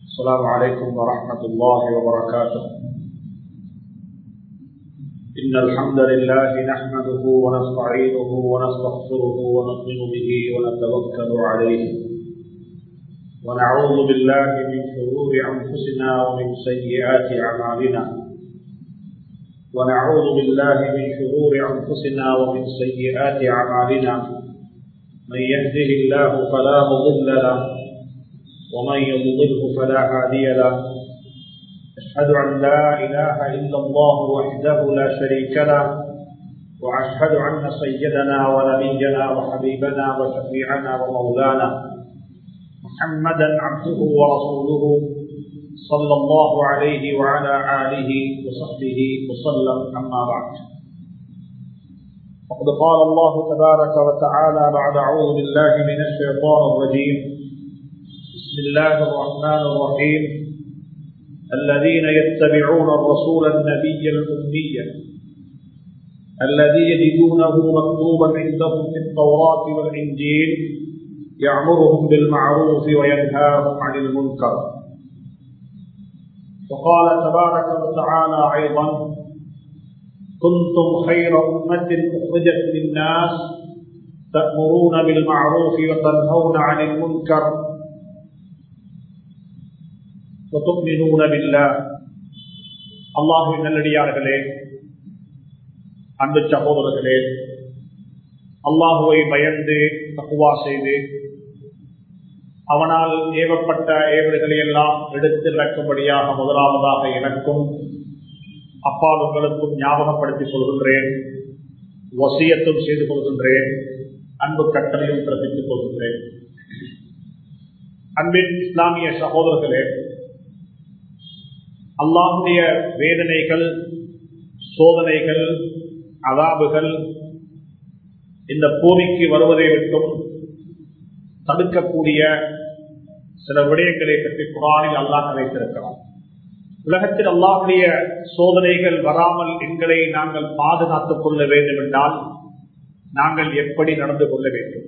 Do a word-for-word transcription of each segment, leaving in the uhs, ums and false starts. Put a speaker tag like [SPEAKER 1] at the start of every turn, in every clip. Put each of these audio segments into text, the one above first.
[SPEAKER 1] السلام عليكم ورحمة الله وبركاته. إن الحمد لله نحمده ونستعينه ونستغفره ونؤمن به ونتوكل عليه ونعوذ بالله من شرور أنفسنا ومن سيئات أعمالنا ونعوذ بالله من شرور أنفسنا ومن سيئات أعمالنا من يهده الله فلا مضل له ومن يضلله فلا هادي له. أشهد أن لا إله إلا الله وحده لا شريك له وأشهد أن سيدنا ونبينا وحبيبنا وشفيعنا ومولانا محمدا عبده ورسوله صلى الله عليه وعلى آله وصحبه وسلم. أما بعد، وقد قال الله تبارك وتعالى بعد أعوذ بالله من الشيطان الرجيم: بسم الله الرحمن الرحيم. الذين يتبعون الرسول النبي الأمي الذي يجدونه مكتوبا عندهم في التوراة والإنجيل يأمرهم بالمعروف وينهاهم عن المنكر. وقال تبارك وتعالى أيضا: كنتم خير أمة أخرجت للناس تأمرون بالمعروف وتنهون عن المنكر وتؤمنون بالله. அல்லாஹ்வின் நல்லடியார்களே, அன்பு சகோதரர்களே, அல்லாஹுவை பயந்து தக்வா செய்து அவனால் ஏவப்பட்ட ஏவல்களை எல்லாம் எடுத்து நடக்கும்படியாக முதலாவதாக எனக்கும் அப்பால் உங்களுக்கும் ஞாபகப்படுத்தி சொல்கின்றேன், வசியத்தும் செய்து கொள்கின்றேன், அன்பு கட்டளையும் பிறப்பித்துக் கொள்கின்றேன். அன்பின் இஸ்லாமிய சகோதரர்களே, அல்லாஹுடைய வேதனைகள், சோதனைகள், அதாபுகள் இந்த பூமிக்கு வருவதை விட்டும் தடுக்கக்கூடிய சில விடயங்களை பற்றி குர்ஆனில் அல்லாஹ் வைத்திருக்கிறார். உலகத்தில் அல்லாஹுடைய சோதனைகள் வராமல் எங்களை நாங்கள் பாதுகாத்துக் கொள்ள வேண்டும் என்றால் நாங்கள் எப்படி நடந்து கொள்ள வேண்டும்,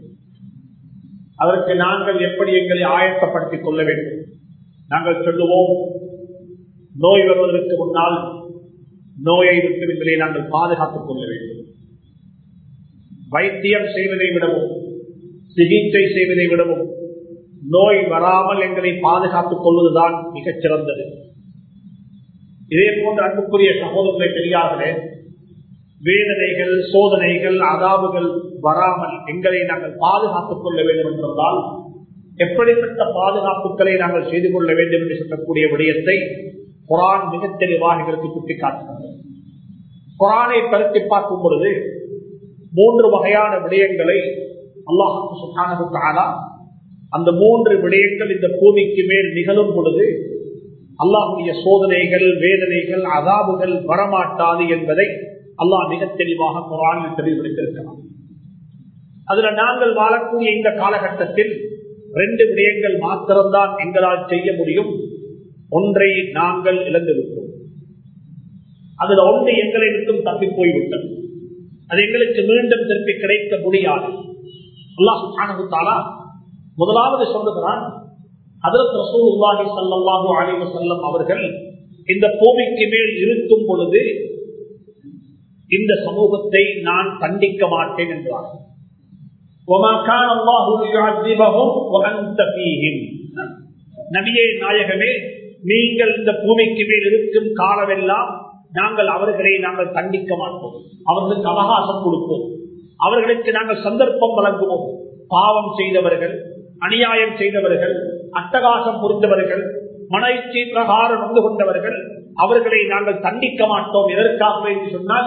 [SPEAKER 1] அதற்கு நாங்கள் எப்படி எங்களை ஆயத்தப்படுத்திக் கொள்ள வேண்டும். நாங்கள் சொல்லுவோம், நோய் வருவதற்கு முன்னால் நோயை விட்டு எங்களை நாங்கள் பாதுகாத்துக் கொள்ள வேண்டும். வைத்தியம் செய்வதை விடவும் சிகிச்சை செய்வதை விடவும் நோய் வராமல் எங்களை பாதுகாத்துக் கொள்வதுதான் மிகச் சிறந்தது. இதே போன்ற அன்புக்குரிய சகோதரர்களை பெரியார்களே, வேதனைகள், சோதனைகள், அதாவுகள் வராமல் எங்களை நாங்கள் பாதுகாத்துக் கொள்ள வேண்டும் என்றால் எப்படிப்பட்ட பாதுகாப்புகளை நாங்கள் செய்து கொள்ள வேண்டும் என்று சொல்லக்கூடிய விடயத்தை குர்ஆன் மிக தெளிவாக எங்களுக்கு சுட்டிக்காட்டுகிறது. குர்ஆனை பரத்தி பார்க்கும் பொழுது மூன்று வகையான விடயங்களை அல்லாஹ் சுப்ஹானஹு வ தஆலா அந்த மூன்று விடயங்கள் இந்த பூமிக்கு மேல் நிகழும் பொழுது அல்லாஹ்வுடைய சோதனைகள், வேதனைகள், அதாபுகள் வரமாட்டாது என்பதை அல்லாஹ் மிக தெளிவாக குர்ஆனில் தெளிவுபடுத்தியிருக்கிறார். அதுல நாங்கள் வாழக்கூடிய இந்த காலகட்டத்தில் ரெண்டு விடயங்கள் மாத்திரம்தான் எங்களால் செய்ய முடியும். ஒன்றை நாங்கள் இழந்துவிட்டோம். அதுல ஒன்று எங்களை விட்டும் தப்பி போய்விட்டது. அது எங்களுக்கு மீண்டும் திருப்பி கிடைக்க முடியாது. அல்லாஹ் சுப்ஹானஹு வ தஆலா முதலாவது சொல்லுகிறான், ஹஜ்ரத் ரசூலுல்லாஹி ஸல்லல்லாஹு அலைஹி வஸல்லம் அவர்கள் இந்த பூமிக்கு மேல் இருக்கும் பொழுது இந்த சமூகத்தை நான் தண்டிக்க மாட்டேன் என்றார். வமா கான அல்லாஹு யுஅذிபஹும் வ அன்த ஃபீஹிம். நபியே நாயகமே, நீங்கள் இந்த பூமிக்கு மேல் இருக்கும் காலமெல்லாம் நாங்கள் அவர்களை நாங்கள் தண்டிக்க மாட்டோம், அவர்களுக்கு அவகாசம் கொடுப்போம், அவர்களுக்கு நாங்கள் சந்தர்ப்பம் வழங்குவோம். பாவம் செய்தவர்கள், அநியாயம் செய்தவர்கள், அட்டகாசம் புரிந்தவர்கள், மன இச்சை பிரகாரம் வந்து கொண்டவர்கள், அவர்களை நாங்கள் தண்டிக்க மாட்டோம். எதற்காக என்று சொன்னால்,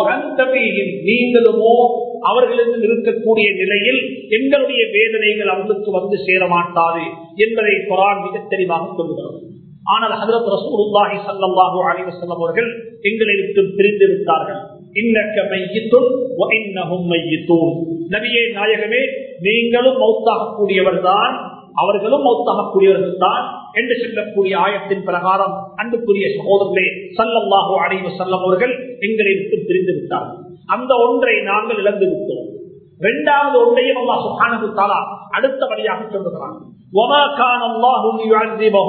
[SPEAKER 1] நீங்களுமோ அவர்களுக்கு இருக்கக்கூடிய நிலையில் எங்களுடைய வேதனைகள் அவர்களுக்கு வந்து சேர மாட்டாது என்பதை குர்ஆன் மிக தெளிவாக சொல்லுகிறது. ஆனால் ஹஜ்ரத் ரசூலுல்லாஹி ஸல்லல்லாஹு அலைஹி வஸல்லம் அவர்கள் எங்களை விட்டு பிரிந்து விட்டார்கள். இன்னக மையித்துன் வ இன்னஹும் மையித்தூன். நபியே நாயகமே, நீங்களும் மௌத்தாகக்கூடியவர்தான், அவர்களும் மௌத்தாகக்கூடியவர்கள் தான் என்று சொல்லக்கூடிய ஆயத்தின் பிரகாரம் அன்புக்குரிய சகோதரர்களே, ஸல்லல்லாஹு அலைஹி வஸல்லம் அவர்கள் எங்களை விட்டு பிரிந்து விட்டார்கள். அந்த ஒன்றை நாங்கள் இழந்து விட்டோம். இரண்டாவது ஒன்றையும் அல்லாஹ் சுப்ஹானஹு வ தஆலா அடுத்தபடியாக சொல்லுகிறான். வமா கான அல்லாஹு யுஅذிபஹும்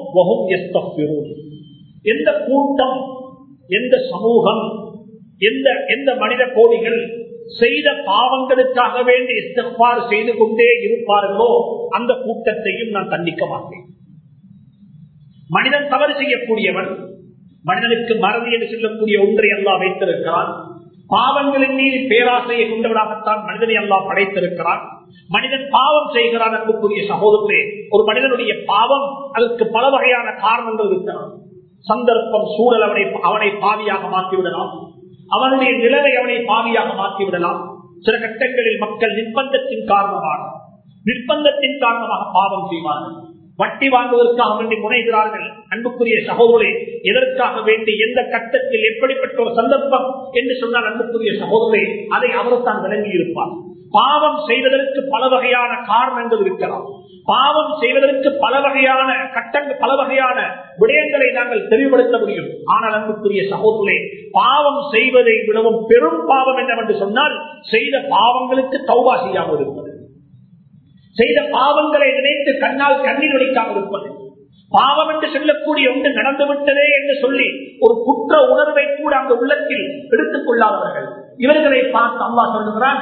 [SPEAKER 1] வஹும் யஸ்தக்பிரூன். எந்த கூட்டம், எந்த சமூகம், எந்த எந்த மனித கோடிகள் செய்த பாவங்களுக்காக வேண்டி இஸ்திக்பார் செய்து கொண்டே இருப்பார்களோ அந்த கூட்டத்தையும் நான் தண்டிக்க மாட்டேன். மனிதன் தவறு செய்யக்கூடியவன், மனிதனுக்கு மறதி என்று சொல்லக்கூடிய ஒன்றை அல்லாஹ் வைத்திருக்கிறான். பாவங்களின் மீது பேராசையை கொண்டவராகத்தான் மனிதனை அல்லாஹ் படைத்திருக்கிறான். மனிதன் பாவம் செய்கிறான். அன்புக்குரிய சகோதரர்களே, ஒரு மனிதனுடைய பாவம் அதற்கு பல வகையான காரணங்கள் இருக்கிறான். சந்தர்ப்பம், சூழல் அவனை அவனை பாவியாக மாற்றிவிடலாம். அவனுடைய நிலைமை அவனை பாவியாக மாற்றிவிடலாம். சில கட்டங்களில் மக்கள் நிர்பந்தத்தின் காரணமாக நிர்பந்தத்தின் காரணமாக பாவம் செய்வார்கள். வட்டி வாங்குவதற்காக வேண்டி முனைகிறார்கள். அன்புக்குரிய சகோதரே, எதற்காக வேண்டி, எந்த கட்டத்தில், எப்படிப்பட்ட ஒரு சந்தர்ப்பம் என்று சொன்னால் அன்புக்குரிய சகோதரே, அதை அவர் தான் விளங்கி இருப்பார். பாவம் செய்வதற்கு பல வகையான காரணங்கள் இருக்கலாம். பாவம் செய்வதற்கு பல வகையான கட்டங்கள், பல வகையான விடயங்களை நாங்கள் தெளிவுபடுத்த முடியும். ஆனால் அன்புக்குரிய சகோதரே, பாவம் செய்வதை விடவும் பெரும் பாவம் என்னவென்று சொன்னால் செய்த பாவங்களுக்கு தௌபா செய்யாமல் இருப்பது, செய்த பாவங்களை நினைத்து கண்ணால் கண்ணீர் வடிக்காமல் இருப்பது, பாவம் என்று சொல்லக்கூடிய ஒன்று நடந்துவிட்டதே என்று சொல்லி ஒரு குற்ற உணர்வை கூட அந்த உள்ளத்தில் எடுத்துக் கொள்ளாதவர்கள். இவர்களை பார்த்து அல்லாஹ் சொல்லுகிறான்,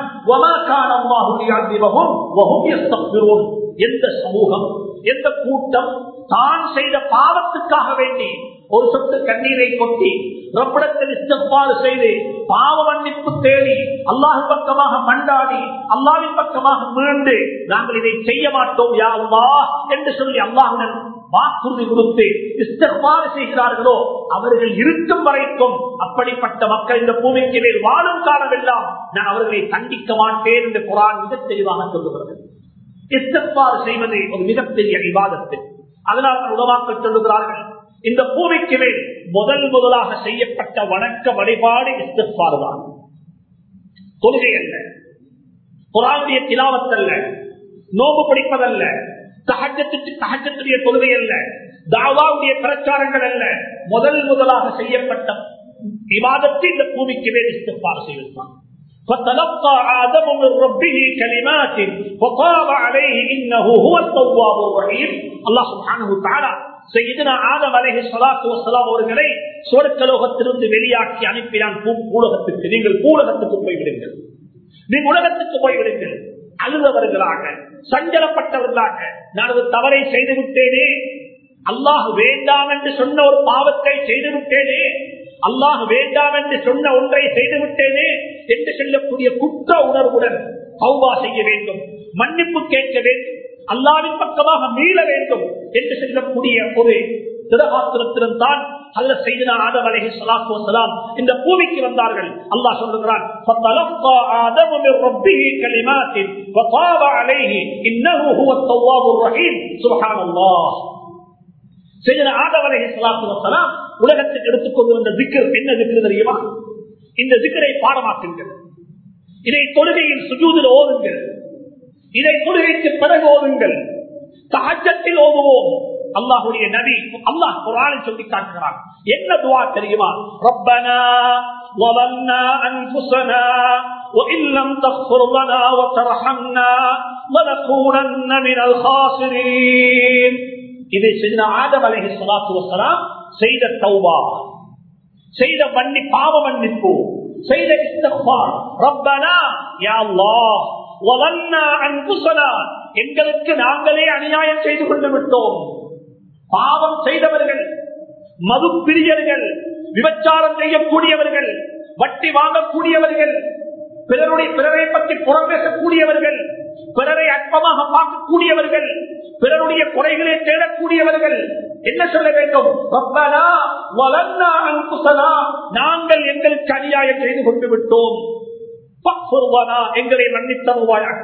[SPEAKER 1] எந்த சமூகம், எந்த கூட்டம் தான் செய்த பாவத்துக்காக வேண்டி ஒரு சொட்டு கண்ணீரை கொட்டி ரப்பிடத்தில் இஸ்திக்பார் செய்து பாவ மன்னிப்பு தேடி அல்லாஹ் பக்கமாக மண்டாடி அல்லாஹ்வின் பக்கமாக மீண்டு நாங்கள் இதை செய்ய மாட்டோம் யா அல்லாஹ் என்று சொல்லி அல்லாஹ்வுடன் வாக்குறுதி கொடுத்து இஸ்திக்பார் செய்கிறார்களோ அவர்கள் இருக்கும் வரைக்கும் அப்படிப்பட்ட மக்கள் இந்த பூமிக்கு மேல் வாழும் காலமெல்லாம் நான் அவர்களை தண்டிக்க மாட்டேன் என்று குர்ஆன் மிக தெளிவாக சொல்லுகிறது. இஸ்திக்பார் செய்வது ஒரு மிகப்பெரிய இபாதத்து. அதனால் உலமாக்கள் சொல்லுகிறார்கள், இந்த பூமிக்கு மேல் முதல் முதலாக செய்யப்பட்ட வணக்க வழிபாடு இஸ்திக்பார் தான். தொழுகை அல்ல, குர்ஆனுடைய திலாவத் அல்ல, நோன்பு பிடிப்பதல்ல, தஹஜ்ஜுக்கு தஹஜ்ஜுடைய தொழுகை அல்ல, தாவாவுடைய பிரச்சாரங்கள் அல்ல. முதல் முதலாக செய்யப்பட்ட இபாதத்து இந்த பூமிக்கு மேல் இஸ்திக்பார் செய்வதுதான். فتلقى آدم من ربه كلمات فطاب عليه إنه هو التواب الرحيم. الله سبحانه وتعالى سيدنا آدم عليه الصلاة والسلام அவர்களை சொர்க்கலோகத்திலிருந்து வெளியாக்கி அனுப்பினான் பூலோகத்துக்கு. நீங்கள் பூலோகத்துக்கு போய்விடுங்கள், நீங்கள் உலகத்துக்கு போய்விடுங்கள். அழுதவர்களாக, சஞ்சலப்பட்டவர்களாக, நான் ஒரு தவறை செய்து விட்டேனே, அல்லாஹ் வேண்டாம் என்று சொன்ன ஒரு பாவத்தை செய்து விட்டேனே, அல்லாஹ் வேண்டாம் என்று சொன்ன ஒன்றை செய்து விட்டேனே என்று சொல்லக்கூடிய குற்ற உணர்வுடன் தௌபா செய்ய வேண்டும், மன்னிப்பு கேட்க வேண்டும், அல்லாஹ்வின் பக்கமாக மீள வேண்டும் என்று சொல்லக்கூடிய ஒரு திரகாத்திரத்திலும் தான் ஹஜ்ரத் சையதுனா ஆதம் அலைஹிஸ்ஸலாத்து வஸ்ஸலாம் இந்த பூமிக்கு வந்தார்கள். அல்லாஹ் சொல்கிறான், ஃபதலக்கா ஆதம் மின் ரப்பிஹி கலிமாத்தின் வதாப அலைஹி இன்னஹு ஹுவத் தவ்வாபுர் ரஹீம். சுப்ஹானல்லாஹ். சையதுனா ஆதம் அலைஹிஸ்ஸலாத்து வஸ்ஸலாம் உலகத்துக்கு எடுத்துக்கொண்டு வந்த திக்ர் என்ன திக்ர் தெரியுமா? இந்த திக்ரை பாடமாக்குங்கள், இதை தொழுகையில் சுஜூதில் ஓதுங்கள், இதை தொழுகைக்கு பிறகு ஓதுங்கள், தஹஜ்ஜத்தில் ஓதுவோம். அல்லாஹ்வுடைய நபி அல்லாஹ் குர்ஆனில் சொல்லி காட்டுகிறான். என்ன துஆ தெரியுமா? ரப்பனா வலன்னா அன்ஃபுஸனா وإن لم تغفر لنا وترحمنا لنكونن من الخاسرين. இது சையதுனா ஆதம் அலைஹிஸ்ஸலாத்து வஸ்ஸலாம் செய்த தௌபா, செய்த மன்னி பாவ மன்னிப்பு, செய்த இஸ்திக்பார். ரப்பனா யா அல்லாஹ் வலன்னா அன்ஃபுஸனா, எங்களுக்கு நாங்களே அநியாயம் செய்து கொண்டு விட்டோம். பாவம் செய்தவர்கள், மது பிரியர்கள், விபச்சாரம் செய்யக்கூடியவர்கள், வட்டி வாங்கக்கூடியவர்கள், பிறருடைய பிறரை பற்றி புறம் பேசக்கூடியவர்கள், பிறரை அற்பமாக பார்க்கக்கூடியவர்கள், பிறருடைய குறைகளை தேடக்கூடியவர்கள் என்ன சொல்ல வேண்டும்? ரப்பனா வலன்னா அன்ஃபுஸனா, நாங்கள் எங்களுக்கு அநியாயம் செய்து கொண்டு விட்டோம். ஃபக்ஃபிர்லனா, எங்களை மன்னித்தருவாயாக.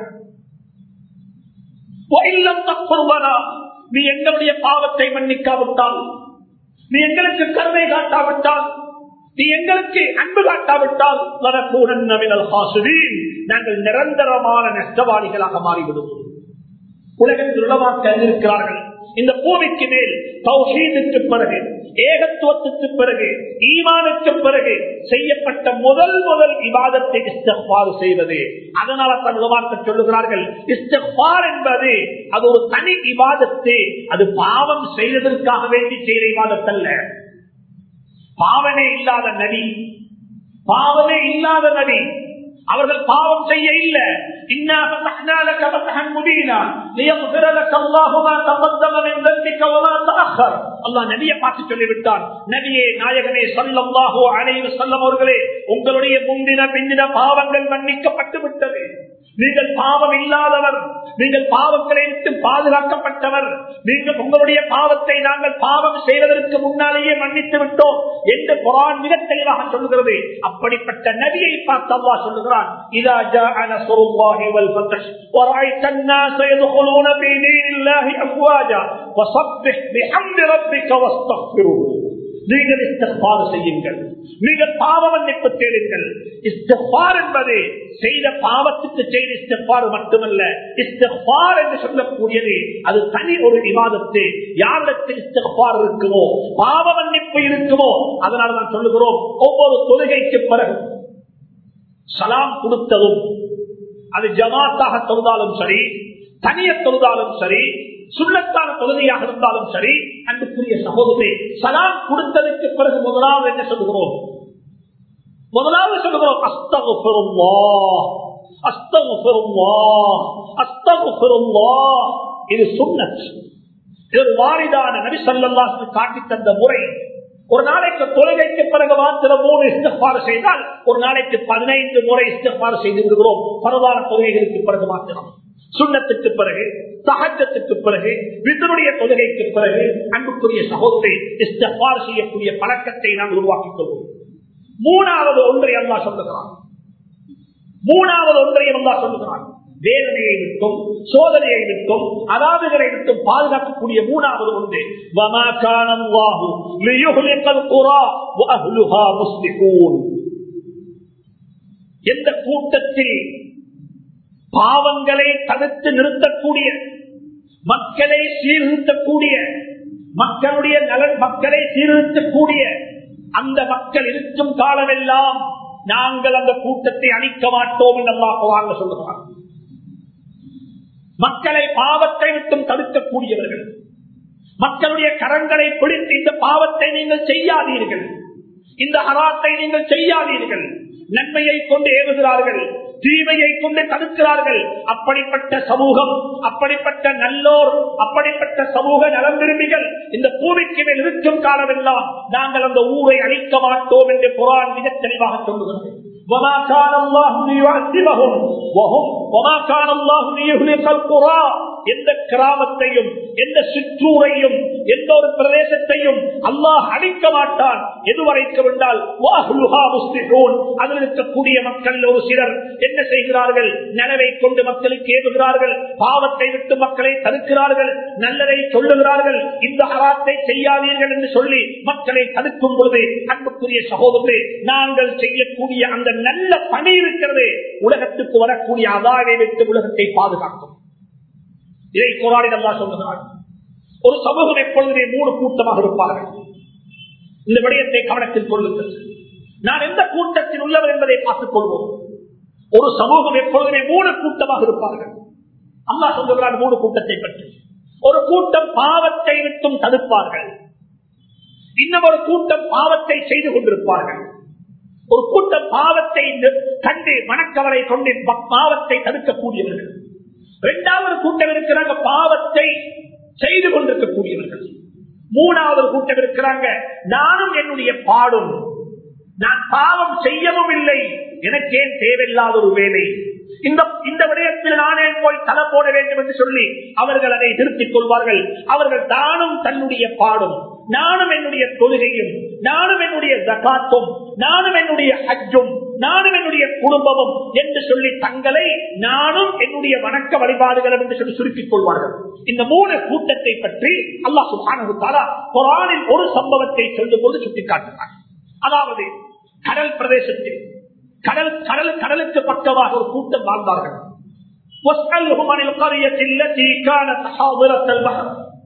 [SPEAKER 1] வஇல்லம் தக்ஃபிர்லனா, நீ எங்களுடைய பாவத்தை மன்னிக்காவிட்டால், நீ எங்களுக்கு கருணை காட்டாவிட்டால், நீ எங்களுக்கு அன்பு காட்டாவிட்டால் லனகூனன்ன மினல் ஹாசிரீன், நாங்கள் நிரந்தரமான நஷ்டவாளிகளாக மாறிவிடுவோம். உலகத்தில் உலமாக்கள் இருக்கிறார்கள், இந்த பூமிக்கு மேல் தௌஹீதுக்கு பிறகு, ஏகத்துவத்துக்கு பிறகு, ஈமானுக்கு பிறகு செய்யப்பட்ட முதல் முதல் இபாதத்தை இஸ்திக்பார் செய்வது. அதனால தான் உலமாக்கள் சொல்லுகிறார்கள், இஸ்திக்பார் என்பது அது ஒரு தனி இபாதத்து. அது பாவம் செய்வதற்காக வேண்டி செய்த இபாதத் அல்ல. பாவமே இல்லாத நபி, பாவமே இல்லாத நபி அவர்கள் பாவம் செய்ய இல்ல. இன்னா ஃபதஹ்னா லக ஃபத்ஹன் முபீனா லியக்ஃபிர லக அல்லாஹு மா தகத்தம மின் தன்பிக வ மா தஅக்கர். அல்லாஹ் நபியை பார்த்து சொல்லிவிட்டான், நபியே நாயகமே ஸல்லல்லாஹு அலைஹி வஸல்லம் அவர்களே, உங்களுடைய முந்தின பிந்தின பாவங்கள் மன்னிக்கப்பட்டு விட்டது. நீங்கள் பாவம் இல்லாதவர், நீங்கள் பாவங்களை விட்டு பாதுகாக்கப்பட்டவர். நீங்கள் உங்களுடைய பாவத்தை நாங்கள் பாவம் செய்வதற்கு முன்னாலேயே மன்னித்து விட்டோம் என்று குர்ஆன் மிக தெளிவாக சொல்லுகிறது. அப்படிப்பட்ட நபியை பார்த்து அல்லாஹ் சொல்லுகிறான், இதா ஜாஅ நஸ்ருல்லாஹி வல் ஃபத்ஹ் வ ரஅய்த அன்-நாஸ யதுகுலூன ஃபீ தீனில்லாஹி அஃப்வாஜா ஃபஸப்பிஹ் பிஹம்தி ரப்பிக வஸ்தக்ஃபிருஹு. நீங்கள் இஸ்திக்பார் செய்யுங்கள், நீங்கள் பாவ மன்னிப்பு தேடுங்கள். இஸ்திக்பார் என்பது செய்த பாவத்துக்கு செய்த இஸ்திக்பார் மட்டுமல்ல. இஸ்திக்பார் என்று சொல்லக்கூடியது அது தனி ஒரு இபாதத்து. யாரிடத்தில் இஸ்திக்பார் இருக்குமோ, பாவ மன்னிப்பு இருக்குமோ, அதனால நான் சொல்லுகிறோம், ஒவ்வொரு தொழுகைக்கு பிறகு சலாம் கொடுத்ததும், அது ஜமாத்தாக தொழுதாலும் சரி, தனிய தொழுதாலும் சரி, சுன்னத்தான தொழுகையாக இருந்தாலும் சரி, அன்புக்குரிய சகோதரே, சலாம் கொடுத்ததற்கு பிறகு முதலாவது என்ன சொல்லுகிறோம்? முதலாவது சொல்லுகிறோம், அஸ்தக்ஃபிருல்லாஹ், அஸ்தக்ஃபிருல்லாஹ், அஸ்தக்ஃபிருல்லாஹ். இது சுன்னத். இது வாரிதான நபி ஸல்லல்லாஹு அலைஹி வஸல்லம் காட்டி தந்த முறை. ஒரு நாளைக்கு தொழுகைக்கு பிறகு மாத்திரம் மூணு இஸ்திக்பார் செய்தால் ஒரு நாளைக்கு பதினைந்து முறை இஸ்திக்பார் செய்து விடுகிறோம். பரவான தொழுகைகளுக்கு பிறகு மாத்திரம். சுன்னத்துக்கு பிறகு, தஹஜ்ஜத்துக்கு பிறகு, வித்ருடைய தொழுகைக்கு பிறகு, அன்புக்குரிய சகோதரரை இஸ்திக்பார் செய்யக்கூடிய பழக்கத்தை நாம் உருவாக்கிக் கொள்வோம். மூணாவது ஒன்றை அல்லாஹ் சொல்லுகிறான், மூணாவது ஒன்றையும் அல்லாஹ் சொல்லுகிறான், வேதனையை விட்டும் சோதனையை விட்டும் அதாதுகளை விட்டும் பாதுகாக்கக்கூடிய மூணாவது ஒன்று, வமா கான அல்லாஹு லியுஹ்லிகல் குரா வ அஹ்லுஹா முஸ்லிஹூன். எந்த கூட்டத்தில் பாவங்களை தடுத்து நிறுத்தக்கூடிய, மக்களை சீர்திருத்தக்கூடிய, மக்களுடைய நலன் மக்களை சீர்திருத்தக்கூடிய அந்த மக்கள் இருக்கும் காலமெல்லாம் நாங்கள் அந்த கூட்டத்தை அழிக்க மாட்டோம் என்று அல்லாஹ் குர்ஆன்ல சொல்லுகிறார். மக்களை பாவத்தை விட்டும் தடுக்கக்கூடியவர்கள், மக்களுடைய கரங்களை பிடித்து இந்த பாவத்தை நீங்கள் செய்யாதீர்கள், இந்த ஹராத்தை நீங்கள் செய்யாதீர்கள், நன்மையை கொண்டு ஏவுகிறார்கள், தீமையை கொண்டு தடுக்கிறார்கள். அப்படிப்பட்ட சமூகம், அப்படிப்பட்ட நல்லோர், அப்படிப்பட்ட சமூக நலம் விரும்பிகள் இந்த பூமிக்கு மேல் இருக்கும் காலமெல்லாம் நாங்கள் அந்த ஊரை அழிக்க மாட்டோம் என்று குர்ஆன் மிக தெளிவாக சொல்லுகிறது. وما كان الله ليعذبهم وهم وما كان الله ليهلك القرى. எந்த கிராமத்தையும், எந்த சிற்றூரையும், எந்த ஒரு பிரதேசத்தையும் அல்லாஹ் அழிக்க மாட்டான். எதுவரைக்கும் என்றால் அதில் இருக்கக்கூடிய மக்கள் ஒரு சிலர் என்ன செய்கிறார்கள்? நனவை கொண்டு மக்களுக்கு ஏவுகிறார்கள், பாவத்தை விட்டு மக்களை தடுக்கிறார்கள், நல்லதை சொல்லுகிறார்கள், இந்த ஹராத்தை செய்யாதீர்கள் என்று சொல்லி மக்களை தடுக்கும் பொழுது, அன்புக்குரிய சகோதரர்களே, நாங்கள் செய்யக்கூடிய அந்த நல்ல பணி இருக்கிறது உலகத்துக்கு வரக்கூடிய அதாவை விட்டு உலகத்தை பாதுகாக்கும். இதை குர்ஆனில் அல்லாஹ் சொல்லுகிறார். ஒரு சமூகம் எப்பொழுதுமே மூணு கூட்டமாக இருப்பார்கள். இந்த விடயத்தை கவனத்தில் கொள்ளுங்கள். நான் எந்த கூட்டத்தில் உள்ளவர் என்பதை பார்த்துக் கொள்வோம். ஒரு சமூகம் எப்பொழுதுமே மூணு கூட்டமாக இருப்பார்கள். அல்லாஹ் சொல்லுகிறார் மூணு கூட்டத்தை பற்றி. ஒரு கூட்டம் பாவத்தை விட்டும் தடுப்பார்கள், இன்னொரு கூட்டம் பாவத்தை செய்து கொண்டிருப்பார்கள். ஒரு கூட்டம் பாவத்தை கண்டு மனக்கவலை கொண்டு பாவத்தை தடுக்கக்கூடியவர்கள். இரண்டாவது கூட்டம் இருக்கிறாங்க பாவத்தை செய்து கொண்டிருக்கக்கூடியவர்கள். மூணாவது கூட்டம் இருக்கிறாங்க நானும் என்னுடைய பாடும், நான் பாவம் செய்யவும் இல்லை, எனக்கு ஏன் தேவையில்லாத ஒரு வேலை, இந்த இந்த விடயத்தில் நானே போய் தலை போட வேண்டும் என்று சொல்லி அவர்கள் அதை நிறுத்திக் கொள்வார்கள். அவர்கள் தானும் தன்னுடைய பாடும், நானும் என்னுடைய தொழுகையும், நானும் என்னுடைய ஜகாத்தும், நானும் என்னுடைய ஹஜ்ஜும், நானும் என்னுடைய குடும்பமும் என்று சொல்லி தங்களை நானும் என்னுடைய வணக்க வழிபாடுகளும் என்று சொல்லி சுருக்கிக் கொள்வார்கள். இந்த மூணு கூட்டத்தை பற்றி அல்லாஹ் சுப்ஹானஹு வ தஆலா குர்ஆனில் ஒரு சம்பவத்தை சொல்லும் போது சுட்டிக்காட்டுகிறார். அதாவது கடல் பிரதேசத்தில் கடல் கடல் கடலுக்கு பக்கமாக ஒரு கூட்டம் வாழ்ந்தார்கள்.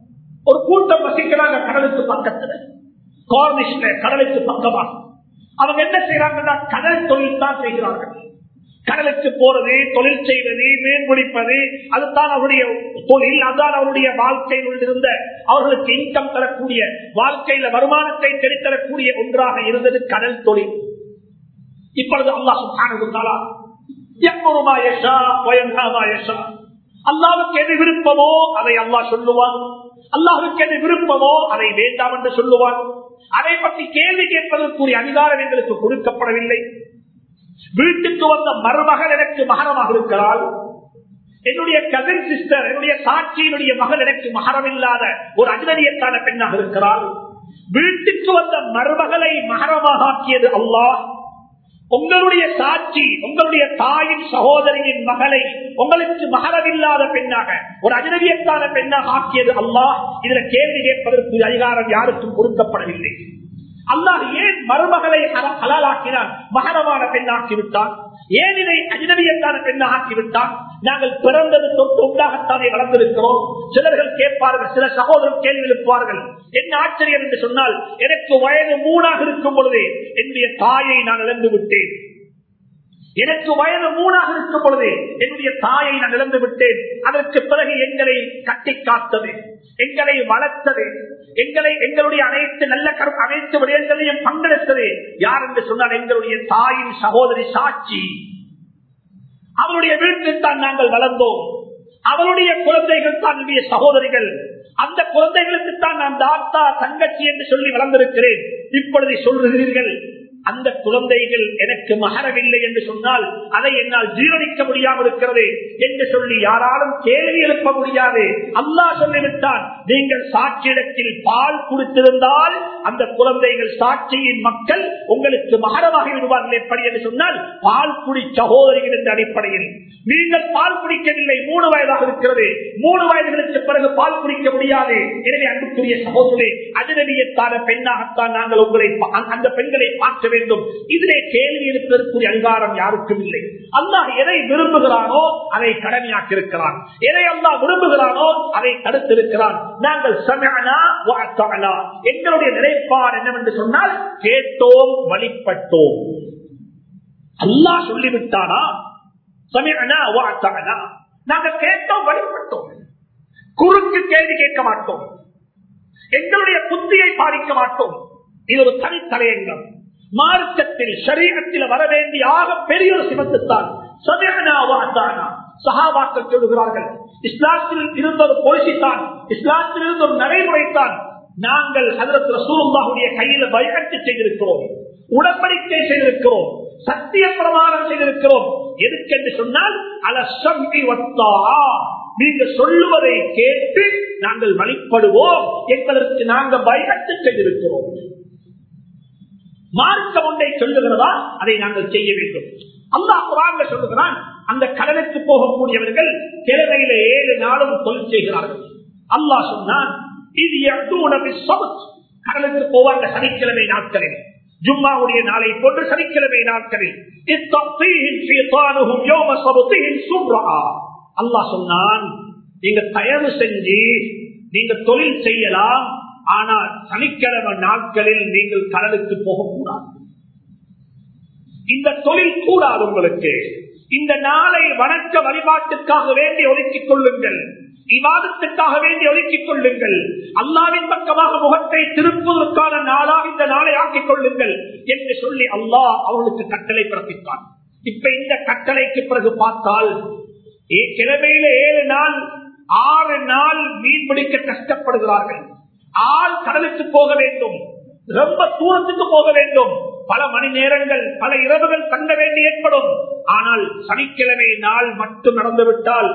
[SPEAKER 1] ஒரு கூட்டம் வசிக்கிறாங்க கடலுக்கு பக்கத்துல, கார்னிஷ்ல கடலுக்கு பக்கமா. அவங்க என்ன செய்யறாங்கன்னா கடல் தொழில் தான் செய்கிறார்கள். கடலுக்கு போறது, தொழில் செய்வது, மீன் பிடிப்பது, அதுதான் அவருடைய தொழில், அதுதான் அவருடைய வாழ்க்கையில் இருந்த அவர்களுக்கு இன்கம் தரக்கூடிய, வாழ்க்கையில வருமானத்தை தெரித்தரக்கூடிய ஒன்றாக இருந்தது கடல் தொழில். இப்பொழுது அல்லாஹ் சுப்ஹானஹு வ தஆலா யக்முரு மா யஷா வ யன்ஹா மா யஷா, அல்லாஹ்வுக்கு எது விருப்பமோ அதை அல்லாஹ் சொல்லுவான், அல்லாஹ்வுக்கு எது விருப்பமோ அதை வேண்டாம் என்று சொல்லுவான். அதை பற்றி கேள்வி கேட்பதற்குரிய அதிகாரம் எங்களுக்கு கொடுக்கப்படவில்லை. வீட்டுக்கு வந்த மருமகள் எனக்கு மகரமாக இருக்கிறாள், என்னுடைய கசின் சிஸ்டர், என்னுடைய சாட்சியினுடைய மகள் எனக்கு மகரம் இல்லாத ஒரு அஜ்னபியத்தான பெண்ணாக இருக்கிறாள். வீட்டுக்கு வந்த மருமகளை மகரமாக ஆக்கியது அல்லாஹ். உங்களுடைய சாட்சி, உங்களுடைய தாயின் சகோதரியின் மகளை உங்களுக்கு மகரமில்லாத பெண்ணாக, ஒரு அஜ்னபியத்தான பெண்ணாக ஆக்கியது அல்லாஹ். இதுல கேள்வி கேட்பதற்கு அதிகாரம் யாருக்கும் கொடுக்கப்படவில்லை. அல்லாஹ் ஏன் மருமகளை ஹலாலாக்கினான், மகரமான பெண்ணாக்கிவிட்டான்? ஏன் இதை அஜ்னபியத்தான பெண்ணாக்கிவிட்டான்? நாங்கள் பிறந்தது தொட்டு உண்டாகத்தானே வளர்ந்திருக்கிறோம். சிலர்கள் கேட்பார்கள், சில சகோதரர் கேள்வி எழுப்புவார்கள். என்ன ஆச்சரியம் என்று சொன்னால், எனக்கு வயது மூணாக இருக்கும் பொழுதே என்னுடைய தாயை நான் இழந்து விட்டேன். எனக்கு வயது மூணாக இருக்கும் பொழுதே என்னுடைய தாயை நான் இழந்து விட்டேன். அதற்கு பிறகு எங்களை கட்டி காத்தது, எங்களை வளர்த்தது, எங்களை எங்களுடைய அனைத்து நல்ல அனைத்து விடயங்களையும் பங்கெடுத்தது யார் என்று சொன்னால் எங்களுடைய தாயின் சகோதரி சாட்சி. அவருடைய வீட்டில் தான் நாங்கள் வளர்ந்தோம். அவருடைய குழந்தைகள் தான் என்னுடைய சகோதரிகள். அந்த குழந்தைகளுக்கு தான் நான் தாத்தா தங்கச்சி என்று சொல்லி வளர்ந்திருக்கிறேன். இப்பொழுது சொல்லுகிறீர்கள் அந்த குழந்தைகள் எனக்கு மகரவில்லை என்று சொன்னால் அதை என்னால் ஜீரணிக்க முடியாமல் இருக்கிறது என்று சொல்லி யாராலும் கேள்வி எழுப்ப முடியாது. அல்லாஹ் சொல்லிவிட்டான், நீங்கள் சாட்சியிடத்தில் பால் குடித்திருந்தால் அந்த குழந்தைகள் சாட்சியின் மக்கள் உங்களுக்கு மகரமாகி விடுவார்கள். எப்படி என்று சொன்னால் பால் குடி சகோதரிகள் என்ற அடிப்படையில். நீங்கள் பால் குடிக்கவில்லை, மூணு வயதாக இருக்கிறது, மூணு வயதுகளுக்கு பிறகு பால் குடிக்க முடியாது. எனவே அன்புக்குரிய சகோதரே, அஜ்னபியத்தான பெண்ணாகத்தான் நாங்கள் உங்களை அந்த பெண்களை பார்க்க வேண்டும். இதிலே கேள்வி எழுப்பதற்குரிய அதிகாரம் யாருக்கும் இல்லை. அல்லாஹ் எதை விரும்புகிறானோ அதை கடமையாக்கி இருக்கிறான், எதை அல்லாஹ் விரும்புகிறானோ அதை தடுத்திருக்கிறான். நாங்கள் சமஅனா வ அத்தஅனா, எங்களுடைய நிலைப்பாடு என்னவென்று சொன்னால் கேட்டோம் வழிபட்டோம். அல்லாஹ் சொல்லிவிட்டானா சமஅனா வ அத்தஅனா, நாங்கள் கேட்டோம் வழிபட்டோம். குறுக்கு கேள்வி கேட்க மாட்டோம், எங்களுடைய புத்தியை பாதிக்க மாட்டோம். இது ஒரு தனித்தலையங்கம். மார்க்கத்தில் ஷரீஅத்தில் வர வேண்டிய ஆக பெரிய ஒரு சிபத்துத்தான் சமஅனா வ அத்தஅனா. சஹாபாக்கள் சொல்லுகிறார்கள், இஸ்லாத்தில் இருந்த ஒரு பாலிசி தான், இஸ்லாத்தில் இருந்த ஒரு நடைமுறைத்தான் நாங்கள் ஹஜ்ரத் ரசூலுல்லாஹுடைய கையில் பைஅத் செய்திருக்கிறோம், உடன்படிக்கை செய்திருக்கிறோம், சத்திய பிரமாணம் செய்திருக்கிறோம். எதுக்கென்று சொன்னால் அல ஸம்இ வத்தாஆ, நீங்க சொல்லுவதை கேட்டு நாங்கள் வழிபடுவோம் என்பதற்கு நாங்கள் பைஅத் செய்திருக்கிறோம். மார்க்கம் ஒன்றை சொல்லுகிறதா அதை நாங்கள் செய்ய வேண்டும். அல்லாஹ் குர்ஆன்ல சொல்லுகிறான், அந்த கடலுக்கு போகக்கூடியவர்கள் கிழமையில ஏழு நாளும் தொழில் செய்கிறார்கள். அல்லாஹ் சொன்னான், இது யஅதூன பிஸ்ஸப்த், கடலுக்கு போவாங்க சனிக்கிழமை நாட்களில், ஜும்மாவுடைய நாளை போன்று சனிக்கிழமை நாட்களில். இத்தஃதீஹிம் ஷைத்தானுஹும் யௌம ஸப்திஹிம் சுப்ரா. அல்லாஹ் சொன்னான், நீங்க தயவு செஞ்சு நீங்க தொழில் செய்யலாம், ஆனால் சனிக்கிழமை நாட்களில் நீங்கள் கடலுக்கு போகக்கூடாது. இந்த தொழில் கூடாது உங்களுக்கு. இந்த நாளை வணக்க வழிபாட்டுக்காக வேண்டி ஒதுக்கிக் கொள்ளுங்கள், இபாதத்துக்காக வேண்டி ஒதுக்கிக் கொள்ளுங்கள், அல்லாஹ்வின் பக்கமாக முகத்தை திருப்புவதற்கான நாளாக இந்த நாளை ஆக்கிக் கொள்ளுங்கள் என்று சொல்லி அல்லாஹ் அவர்களுக்கு கட்டளை பிறப்பித்தான். இப்ப இந்த கட்டளைக்கு பிறகு பார்த்தால் கிழமையில ஏழு நாள் ஆறு நாள் மீன் பிடிக்க கஷ்டப்படுகிறார்கள். ஆள் கடலுக்கு போக வேண்டும், ரொம்ப தூரத்துக்கு போக வேண்டும், பல மணி நேரங்கள் பல இரவுகள் தங்க வேண்டி ஏற்படும். ஆனால் சனிக்கிழமை நாள் மட்டும் நடந்துவிட்டால்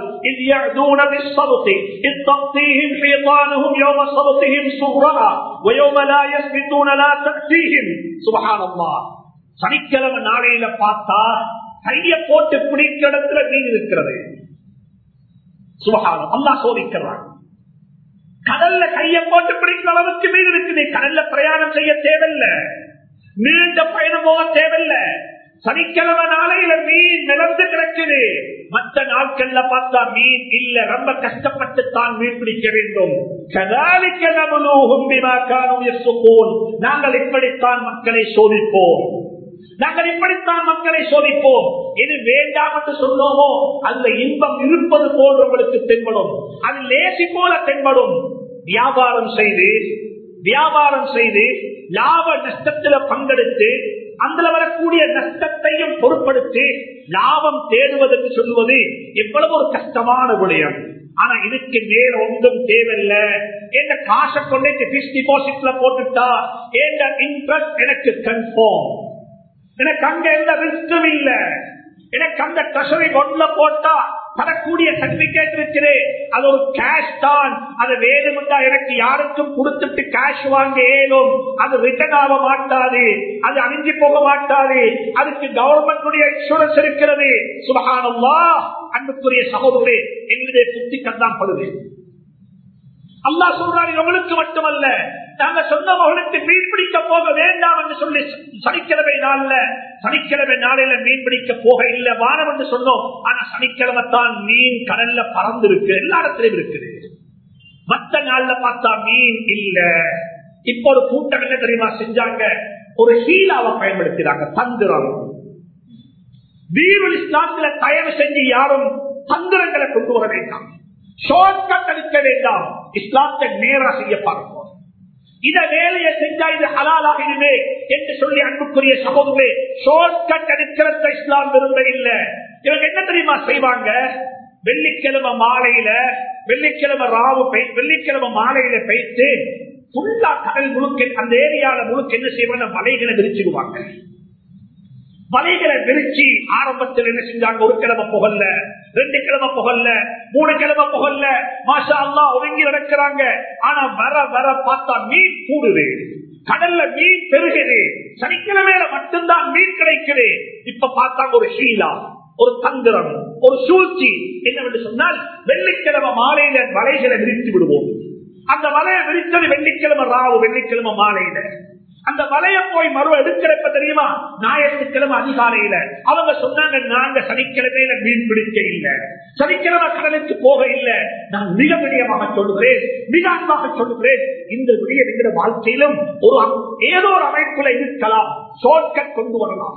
[SPEAKER 1] சனிக்கிழமை நாளையில பார்த்தா கைய போட்டு பிடிக்கிற இடத்துல மீன் இருக்கிறது. சுபஹானல்லாஹ், அல்லாஹ் சோதிக்கிறான். கடல்ல கைய போட்டு பிடிக்கிற அளவுக்கு மீன் இருக்குது. கடல்ல பிரயாணம் செய்ய தேவையில்ல, நீண்ட பயணம் போக தேவையில்ல. சனிக்கிழமை நாளையில மீன் நிலந்து கிடக்குது. மற்ற நாட்கள்ல பார்த்தா மீன் இல்ல, ரொம்ப கஷ்டப்பட்டு தான் மீன் பிடிக்க வேண்டும். நாங்கள் இப்படித்தான் மக்களை சோதிப்போம், நாங்கள் இப்படித்தான் மக்களை சோதிப்போம். இது வேண்டாம் என்று சொன்னோமோ அந்த இன்பம் இருப்பது போல் உங்களுக்கு தென்படும், அது லேசி போல தென்படும். வியாபாரம் செய்து வியாபாரம் செய்து லாப நஷ்டத்துல பங்கெடுத்து அதுல வரக்கூடிய நஷ்டத்தையும் பொருட்படுத்தி லாபம் தேடுவதற்கு சொல்வது எவ்வளவு ஒரு கஷ்டமான விடயம். ஆனா இதுக்கு மேல ஒன்றும் தேவையில்லை. எந்த காசை கொண்டு பிக்ஸ் டிபாசிட்ல போட்டுட்டா எந்த இன்ட்ரெஸ்ட் எனக்கு கன்ஃபார்ம், எனக்கு அங்க எந்த ரிஸ்கும் இல்ல, எனக்கு அந்த ட்ரெஷரி கொண்டுல போட்டா தரக்கூடிய சர்டிபிகேட் இருக்குது, அது ஒரு கேஷ் தான். அது வேணும்னா எனக்கு யாருக்கும் கொடுத்துட்டு கேஷ் வாங்க ஏலும், அது ரிட்டர்ன் ஆக மாட்டாது, அது அழிஞ்சு போக மாட்டாது, அதுக்கு கவர்மெண்ட் இன்சூரன்ஸ் இருக்கிறது. சுப்ஹானல்லாஹ், அன்புக்குரிய சகோதரரே, எங்களுடைய புத்தி கண்ணான் படுது. அல்லாஹ் சொல்றாரு, உங்களுக்கு மட்டுமல்ல, நாங்க சொன்னவர்களுக்கு மீன் பிடிக்க போக வேண்டாம் என்று சொல்லி சனிக்கிழமை நாள்ல சனிக்கிழமை நாளையில மீன் பிடிக்க போக இல்லை வானம் என்று சொன்னோம். ஆனா சனிக்கிழமை தான் மீன் கடல்ல பறந்து இருக்கு, எல்லா இடத்திலும் இருக்குது. மற்ற நாள்ல பார்த்தா மீன் இல்ல. இப்ப ஒரு கூட்டம் என்ன தெரியுமா செஞ்சாங்க, ஒரு ஹீலாவை பயன்படுத்தினாங்க, தந்திரம். தீனுல் இஸ்லாத்துல தயவு செஞ்சு யாரும் தந்திரங்களை கொண்டு வர வேண்டாம், ஷார்ட்கட் அளிக்க வேண்டாம், இஸ்லாத்தை நேரா செய்ய பார்ப்போம். இத வேலையை செஞ்சா இது ஹலாலாகிடுமே என்று சொல்லி அன்புக்குரிய சகோதரே, ஷார்ட்கட் அடிக்கிறத இஸ்லாம் விரும்ப இல்லை. இவங்க என்ன தெரியுமா செய்வாங்க, வெள்ளிக்கிழமை மாலையில வெள்ளிக்கிழமை ராவு வெள்ளிக்கிழமை மாலையில போயிட்டு ஃபுல்லா கடல் முழுக்க அந்த ஏரியால முழுக்க என்ன செய்வாங்க, வலைகளை விரிச்சிடுவாங்க. வலைகளை விரிச்சு ஆரம்பத்தில் என்ன செஞ்சாங்க, ஒரு கிழமை புகழ்ல, ரெண்டு கிழமை புகழ்ல, மூணு கிழமை புகழ்ல, மாஷா அல்லாஹ் ஒதுங்கி நடக்கிறாங்க. ஆனா வர வர பார்த்தா மீன் கூடுது, கடல்ல மீன் பெருகுது. சனிக்கிழமையில மட்டும்தான் மீன் கிடைக்குது. இப்ப பார்த்தாங்க ஒரு ஷீலா, ஒரு தந்திரம், ஒரு சூழ்ச்சி. என்னவென்று சொன்னால், வெள்ளிக்கிழமை மாலையில வலைகளை விரித்து விடுவோம். அந்த வலையை விரித்தது வெள்ளிக்கிழமை ராவு, வெள்ளிக்கிழமை மாலையில. அந்த வலைய போய் மறுவ எடுக்கிறப்ப தெரியுமா, ஞாயிற்றுக்கிழமை அதிகாலையில. அவங்க சொன்னாங்க, நாங்க சனிக்கிழமையில மீன் பிடிக்க இல்லை, சனிக்கிழமை கடலுக்கு போக இல்லை. நான் மிக விடயமாக சொல்லுகிறேன், மிக அன்பாக சொல்லுகிறேன், இந்த விடயம் என்கிற வாழ்க்கையிலும் ஒரு ஏதோ ஒரு அமைப்புல இருக்கலாம், ஷார்ட்கட் கொண்டு வரலாம்.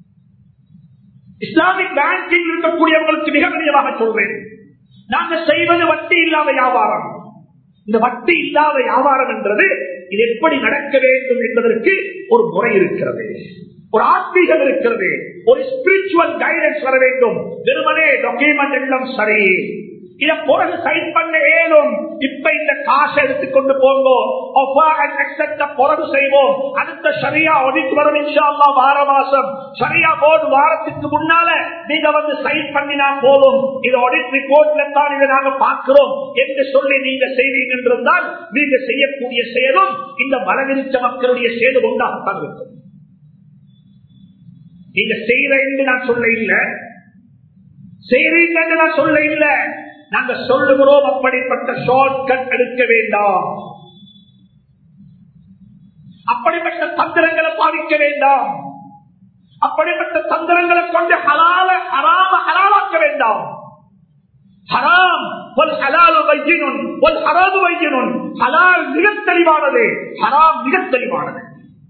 [SPEAKER 1] இஸ்லாமிக் பேங்கிங் இருக்கக்கூடியவங்களுக்கு மிக விடயமாக சொல்றேன், நாங்க செய்வது வட்டி இல்லாத வியாபாரம். இந்த வட்டி இல்லாத வியாபாரம் என்றது இது எப்படி நடக்க வேண்டும் என்பதற்கு ஒரு முறை இருக்கிறது, ஒரு ஆத்மீகம் இருக்கிறது, ஒரு ஸ்பிரிச்சுவல் கைடன்ஸ் வர வேண்டும். வெறுமனே டாக்குமெண்ட் எல்லாம் சரி, இதை பிறகு சைன் பண்ண ஏலும். இப்ப இந்த காசை எடுத்துக்கொண்டு போங்கோ, பிறகு செய்வோம். அடுத்த சரியா ஆடிட் வரும் இன்ஷா அல்லாஹ் வார மாசம். சரியா போர்டு வாரத்துக்கு முன்னால நீங்க வந்து சைன் பண்ணினா போதும், இது ஆடிட் ரிப்போர்ட்ல தான் இதை நாங்க பார்க்கிறோம் என்று சொல்லி நீங்க செய்வீங்க என்றால் நீங்க செய்யக்கூடிய செயலும் இந்த வளவிரிச்ச மக்களுடைய செயலும் ஒன்றாகத்தான் இருக்கும். நீங்க செய்யற என்று நான் சொல்ல இல்லை, செய்றீங்க என்று நான் சொல்ல இல்லை, நாங்க சொல்லுகிறோம். அப்படிப்பட்ட ஷார்ட்கட் எடுக்க வேண்டாம், அப்படிப்பட்ட தந்திரங்களை பாதிக்க வேண்டாம், அப்படிப்பட்ட தந்திரங்களை கொண்டு ஹலால ஹராம ஹலாலாக்க வேண்டாம். ஹராம் வல் ஹலாலு பையினுன் வல் ஹராமு பையினுன். ஹலால் மிக தெளிவானது, ஹராம் மிக தெளிவானது.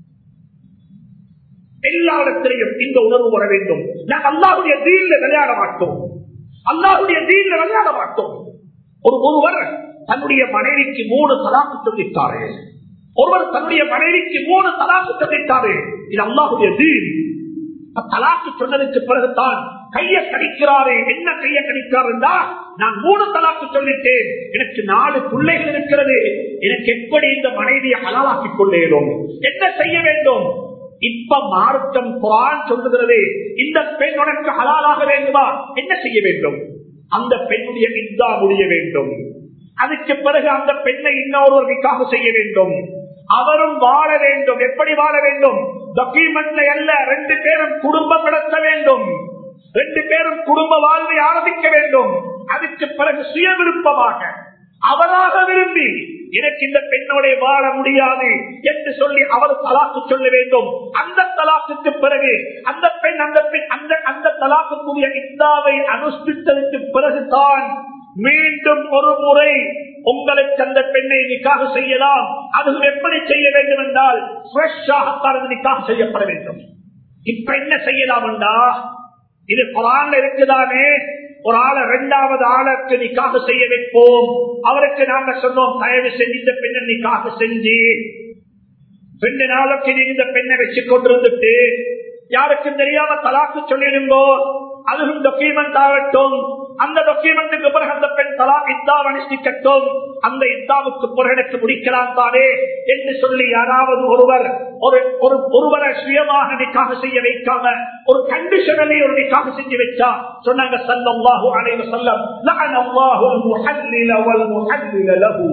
[SPEAKER 1] எல்லா இடத்திலையும் இந்த உணர்வு வர வேண்டும். நாங்கள் அல்லாஹ்வுடைய தீன்ல விளையாட மாட்டோம், அல்லாஹ்வுடைய தீன்ல விளையாட மாட்டோம். ஒரு ஒருவர் தன்னுடைய மனைவிக்கு மூணு தலாக்கு சொல்லிட்டாரு, ஒருவர் தன்னுடைய மனைவிக்கு மூணு தலாக்கு சொல்லிட்டாரு. இது அல்லாஹ்வுடைய தீன். தலாக்கு சொன்னதுக்கு பிறகுதான் கையை கடிக்கிறாரு. என்ன கையை கடிக்கிறார் என்றால், நான் மூணு தலாக்கு சொல்லிட்டேன், எனக்கு நாலு பிள்ளைகள் இருக்கிறது, எனக்கு எப்படி இந்த மனைவியை ஹலாலாக்கிக் கொள்ளேனும், என்ன செய்ய வேண்டும்? இப்ப மார்க்கம் குர்ஆன் சொல்லுகிறது, இந்த பெண் உனக்கு ஹலாலாக வேண்டுமா, என்ன செய்ய வேண்டும்? அந்த பெண்ணுடைய இத்தா முடிய வேண்டும். அதுக்கு பிறகு அந்த பெண்ணை இன்னொருவர் நிக்காஹ் செய்ய வேண்டும், அவரும் வாழ வேண்டும். எப்படி வாழ வேண்டும்? டாக்குமெண்ட்ல அல்ல, ரெண்டு பேரும் குடும்பம் நடத்த வேண்டும், ரெண்டு பேரும் குடும்ப வாழ்வை ஆரம்பிக்க வேண்டும். அதுக்கு பிறகு சுய விருப்பமாக அவராக விரும்பி எனக்கு இந்த பெண்ணோட வாழ முடியாது என்று சொல்லி அவர் தலாக்கு சொல்ல வேண்டும். அந்த தலாக்குக்கு பிறகு அந்த பெண் அந்த பெண் அந்த அந்த தலாக்குரிய இத்தாவை அனுஷ்டித்ததற்கு பிறகுதான் மீண்டும் ஒரு முறை உங்களுக்கு அந்த பெண்ணை நிக்காக செய்யலாம். அது எப்படி செய்ய வேண்டும் என்றால் நிக்காக செய்யப்பட வேண்டும். இப்ப என்ன செய்யலாம் என்றா, இது குர்ஆன்ல இருக்குதானே, ஒரு ஆளை இரண்டாவது ஆளுக்கு நிக்காக செய்ய வைப்போம். அவருக்கு நாங்க சொன்னோம், தயவு செஞ்சு இந்த பெண்ணை நிக்காக செஞ்சு ரெண்டு நாளுக்கு நீங்க இந்த பெண்ணை வச்சு கொண்டிருந்துட்டு யாருக்கும் தெரியாம தலாக்கு சொல்லிடுங்கோ, அதுவும் டாக்குமெண்ட் ஆகட்டும். அந்த டாக்குமெண்ட்டுக்கு பிறகு அந்த பெண் தலாக் இத்தாவை அனுஷ்டிக்கட்டும். அந்த இத்தாவுக்கு பிறகு எனக்கு முடிக்கலாம் தானே என்று சொல்லி யாராவது ஒருவர் ஒரு ஒருவரை சுயமாக நிக்காக செய்ய வைக்காம ஒரு கண்டிஷனலி ஒரு நிக்காக செஞ்சு வச்சா சொன்னாங்க ஸல்லல்லாஹு அலைஹி வஸல்லம், லஅனல்லாஹுல் முஹல்லில வல் முஹல்லில லஹு.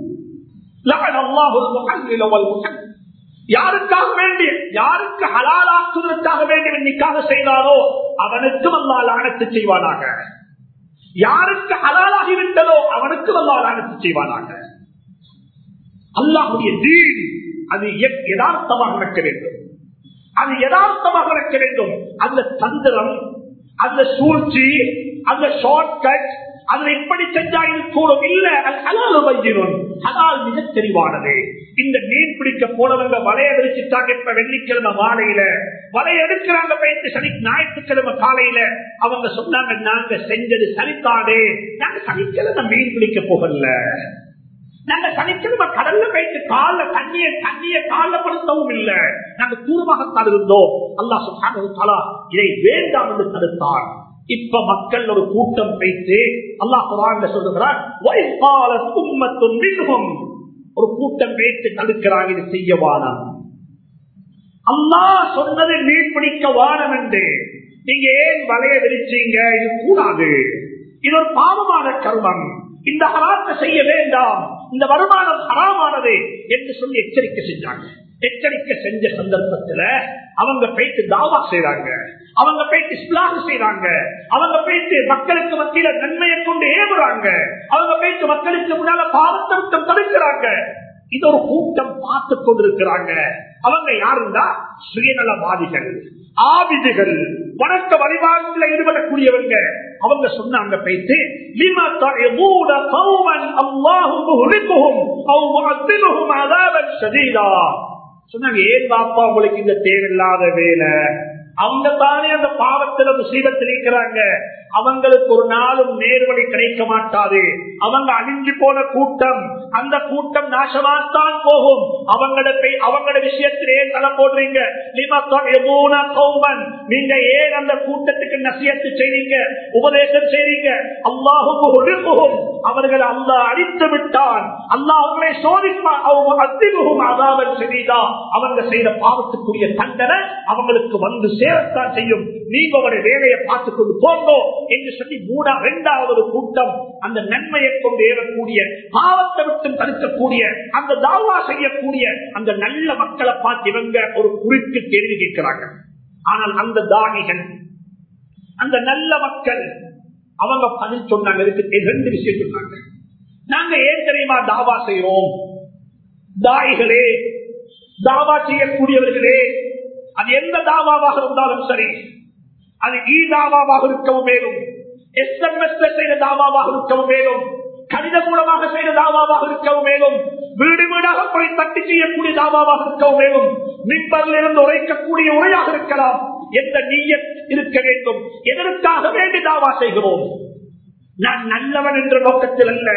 [SPEAKER 1] லஅனல்லாஹுல் முஹல்லில வல் முஹல்லில, யாருக்காக வேண்டி யாருக்கு ஹலாலாக்குவதற்காக வேண்டி நிக்காக செய்தாரோ அவனுக்கும் அல்லாஹ் லானத்து செய்வானாக. யாருக்கு ஹலாலாகி விட்டதோ அவனுக்கும் அல்லாஹ் லானத்து செய்வானாக. அல்லாஹ்வுடைய தீன் அது யதார்த்தமாக நடக்க வேண்டும். அது யதார்த்தமாக நடக்க வேண்டும். அந்த தந்திரம், அந்த சூழ்ச்சி, அந்த ஷார்ட்கட், அதுல இப்படி செஞ்சா இது கூடும் இல்ல. ஹலால் மிக தெளிவானது. இந்த மீன் பிடிக்க போனவங்க வலைய விரிச்சுட்டாங்க. இப்ப வெள்ளிக்கிழமை மாலையில வலைய எடுக்கிறாங்க, போயிட்டு சனி ஞாயிற்றுக்கிழமை காலையில அவங்க சொன்னாங்க, நாங்க செஞ்சது சரித்தானே, நாங்க சனிக்கிழமை மீன் பிடிக்க போகல, நாங்க சனிக்கிழமை கடல்ல போயிட்டு கால தண்ணிய தண்ணிய காலப்படுத்தவும் இல்ல, நாங்க தூரமாகத்தான் இருந்தோம். அல்லாஹ் சுப்ஹானஹு வ தஆலா இதை வேண்டாம் என்று தடுத்தார். இப்ப மக்கள் ஒரு கூட்டம் வைத்து அல்லாஹ் குர்ஆன்ல சொல்றார், வைகாலத் உம்மத்துன் மின்ஹும், ஒரு கூட்டம் வைத்து தடுக்கிறாங்க, இது செய்ய வானம். அல்லாஹ் சொன்னது மீன் பிடிக்க வானம் என்று நீங்க ஏன் வலைய விரிச்சீங்க? இது கூடாது, இது ஒரு பாவமான கர்மம், இந்த ஹராத்தை செய்ய வேண்டாம், இந்த வருமானம் ஹராமானது என்று சொல்லி எச்சரிக்கை செஞ்சாங்க. எச்சரிக்கை செஞ்ச சந்தர்ப்பத்துல அவங்க போயிட்டு தாவா செய்றாங்க, அவங்க போயிட்டு இஸ்லாம் செய்றாங்க, அவங்க போயிட்டு மக்களுக்கு மத்தியில நன்மையை கொண்டு ஏவுறாங்க, அவங்க போயிட்டு மக்களுக்கு முன்னால பாவத்தை விட்டு தடுக்கிறாங்க. இது ஒரு கூட்டம் பார்த்து கொண்டிருக்கிறாங்க. அவங்க யாருந்தா சுயநலவாதிகள், ஆபிதுகள், வணக்க வழிபாட்டில் ஈடுபடக்கூடியவங்க. அவங்க சொன்னாங்க போயிட்டு, லிமா தஅபூன கௌமன் அல்லாஹு முஹ்லிகுஹும் அவ் முஅத்திபுஹும் அஸாபன் ஷதீதா. சொன்னாங்க, ஏன் பாப்பா உங்களுக்கு இந்த தேவையில்லாத வேலை? அவங்க தானே அந்த பாவத்துல முசீபத்தில் இருக்கிறாங்க, அவங்களுக்கு ஒரு நாளும் நேர்வழி கிடைக்க மாட்டாது, அவங்க அழிஞ்சு போன கூட்டம், அந்த கூட்டம் நாசமாத்தான் போகும். அவங்களோட அவங்களோட விஷயத்திலே தலை போடுறீங்க. நீங்க ஏன் அந்த கூட்டத்துக்கு நசியத்து செய்றீங்க, உபதேசம் செய்றீங்க? அல்லாஹும் அவர்கள் அல்லாஹ் அழித்து விட்டான், அல்லாஹ் அவர்களை சோதிப்பான். அவங்க செய்த பாவத்துக்குரிய தண்டனை அவங்களுக்கு வந்து சேரத்தான் செய்யும். நீங்க அவருடைய வேலையை பார்த்துக் கொண்டு போங்கோ என்று சொல்லி மூடா இரண்டாவது ஒரு கூட்டம் அந்த நன்மையை கொண்டு ஏறக்கூடிய, பாவத்தை விட்டு தடுக்கக்கூடிய, அந்த தாவா செய்யக்கூடிய அந்த நல்ல மக்களை பார்த்து இவங்க ஒரு குறித்து கேள்வி கேட்கிறாங்க. ஆனால் அந்த தானிகள், அந்த நல்ல மக்கள் அவங்க பதில் சொன்னாங்க. இதுக்கு ரெண்டு விஷயம் சொன்னாங்க. நாங்க ஏன் தெரியுமா தாவா செய்யறோம்? தாயிகளே, தாவா செய்யக்கூடியவர்களே, அது எந்த தாவாவாக இருந்தாலும் சரி, அது ஈ தாவாவாக இருக்கவும் மேலும், எஸ் எம் எஸ் செய்த தாவாவாக இருக்கவும் மேலும், கடித மூலமாக செய்த தாவாவாக இருக்கவும் மேலும், வீடு வீடாக போய் தட்டி செய்யக்கூடிய தாவாவாக இருக்கவும் மேலும், மிம்பரில் இருந்து உரைக்கக்கூடிய உரையாக இருக்கலாம். எந்த நீயத் இருக்க வேண்டும்? எதற்காக வேண்டி தாவா செய்கிறோம்? நான் நல்லவன் என்ற நோக்கத்தில் அல்ல,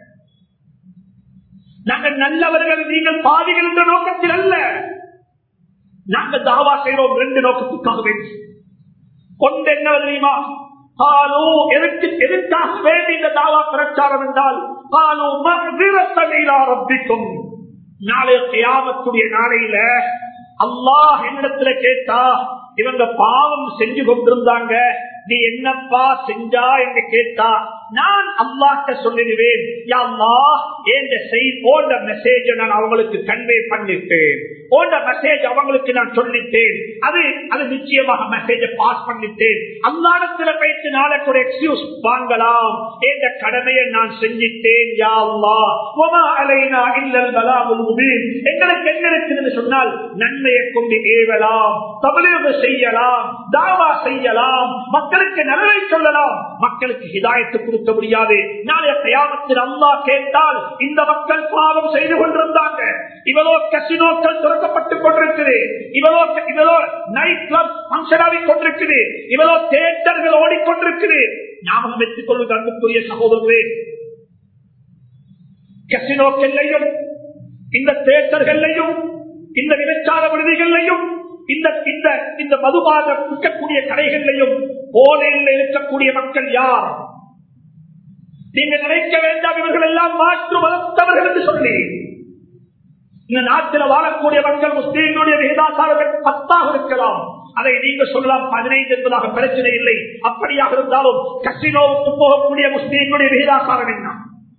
[SPEAKER 1] நாங்கள் நல்லவர்கள் நீங்கள் பாதிகள் என்ற நோக்கத்தில் அல்ல. நாங்கள் தாவா செய்கிறோம் ரெண்டு நோக்கத்துக்காக வேண்டி. கொண்டு என்ன தெரியுமா? காலோ எதற்கு எதற்காக வேண்டி இந்த தாவா பிரச்சாரம் என்றால், காலோ மஹ்பிரத்தன் நாளைய கியாமத்துடைய நாளையில அல்லாஹ் என்னிடத்துல கேட்டா, இவங்க பாவம் செஞ்சு கொண்டிருந்தாங்க, நீ என்னப்பா செஞ்சா என்று கேட்டா நான் அல்லாஹ்ட்ட சொல்லிடுவேன், யா அல்லாஹ் இந்த செய்தி போன்ற மெசேஜ் நான் அவங்களுக்கு கன்வே பண்ணிட்டேன், போன்ற மெசேஜ் அவங்களுக்கு நான் சொல்லிட்டேன், அது அது நிச்சயமாக மெசேஜ் பாஸ் பண்ணிட்டேன். அல்லாஹ்விடத்துல போயிட்டு நாளைக்கு ஒரு எக்ஸ்கியூஸ் வாங்கலாம், இந்த கடமையை நான் செஞ்சிட்டேன் யா அல்லாஹ், வமா அலைனா இல்லல் பலாகுல் முபீன். எங்களுக்கு என்ன இருக்குன்னு சொன்னால் நன்மையை கொண்டு ஏவலாம், தப்லீக் செய்யலாம், தாவா செய்யலாம், மக்களுக்கு நன்மை சொல்லலாம், மக்களுக்கு ஹிதாயத்து கொடுக்க முடியாது. நாளைய கியாமத்தில் அல்லாஹ் கேட்டால் இந்த மக்கள் பாவம் செய்து கொண்டிருந்தாங்க, இவ்வளோ கசினோக்கள் திறக்கப்பட்டுக் கொண்டிருக்குது, இவ்வளோ இவ்வளோ நைட் கிளப் பங்கன் ஆகிக் கொண்டிருக்குது, இவ்வளோ தியேட்டர்கள் ஓடிக்கொண்டிருக்குது. ஞாபகம் வைத்துக் கொள்வது அன்புக்குரிய சகோதரர்களே, கசினோக்கள்லையும் இந்த தியேட்டர்களையும் இந்த விபச்சார விடுதிகளையும் இந்த இந்த இந்த மதுபாக விற்கக்கூடிய கடைகளையும் போலையில் இருக்கக்கூடிய மக்கள் யார்? நீங்க நினைக்க வேண்டாம் இவர்கள் எல்லாம் மாற்று மதத்தவர்கள் என்று சொல்லி. இந்த நாட்டில் வாழக்கூடிய மக்கள் முஸ்லீம்களுடைய விகிதாசாரங்கள் பத்தாக இருக்கலாம், அதை நீங்க சொல்லலாம் பதினைந்து என்பதாக பிரச்சனை இல்லை. அப்படியாக இருந்தாலும் கசினோவுக்கு போகக்கூடிய முஸ்லீம்களுடைய விகிதாசாரம் என்ன?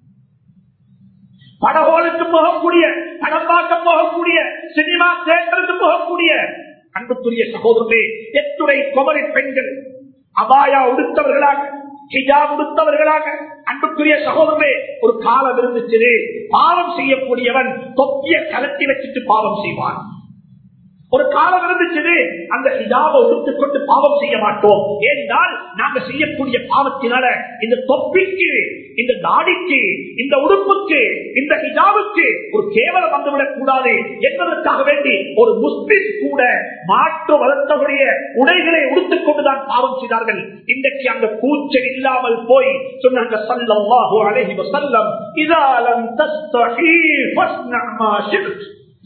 [SPEAKER 1] படகோலுக்கு போகக்கூடிய, படம் பார்க்க போகக்கூடிய, சினிமா தியேட்டருக்கு போகக்கூடிய அன்புக்குரிய சகோதரர்களே, எத்துறை குமரி பெண்கள் அபாயா உடுத்தவர்களாக, ஹிஜாப் உடுத்தவர்களாக, அன்புக்குரிய சகோதரர்களே, ஒரு காலம் இருந்துச்சு பாவம் செய்யக்கூடியவன் தொப்பிய கலட்டி வச்சுட்டு பாவம் செய்வான். ஒரு காலம் இருந்துச்சு அந்த ஹிஜாபை உடுத்துக் கொண்டு பாவம் செய்ய மாட்டோம். ஏனென்றால் நாங்க செய்யக்கூடிய பாவத்தினால இந்த தொப்பிக்கு, இந்த தாடிக்கு, இந்த உடுப்புக்கு, இந்த ஹிஜாபுக்கு ஒரு கேவலம் வந்துவிடக் கூடாது என்பதற்காக வேண்டி ஒரு முஸ்லிம் கூட மாற்று வளர்த்தவருடைய உடைகளை உடுத்துக் கொண்டுதான் பாவம் செய்தார்கள். இன்றைக்கு அந்த கூச்சல் இல்லாமல் போய் சொன்னாங்க ஸல்லல்லாஹு அலைஹி வஸல்லம், இதா லம் தஸ்தஹீ ஃபஸ்னா மா ஷி'த்.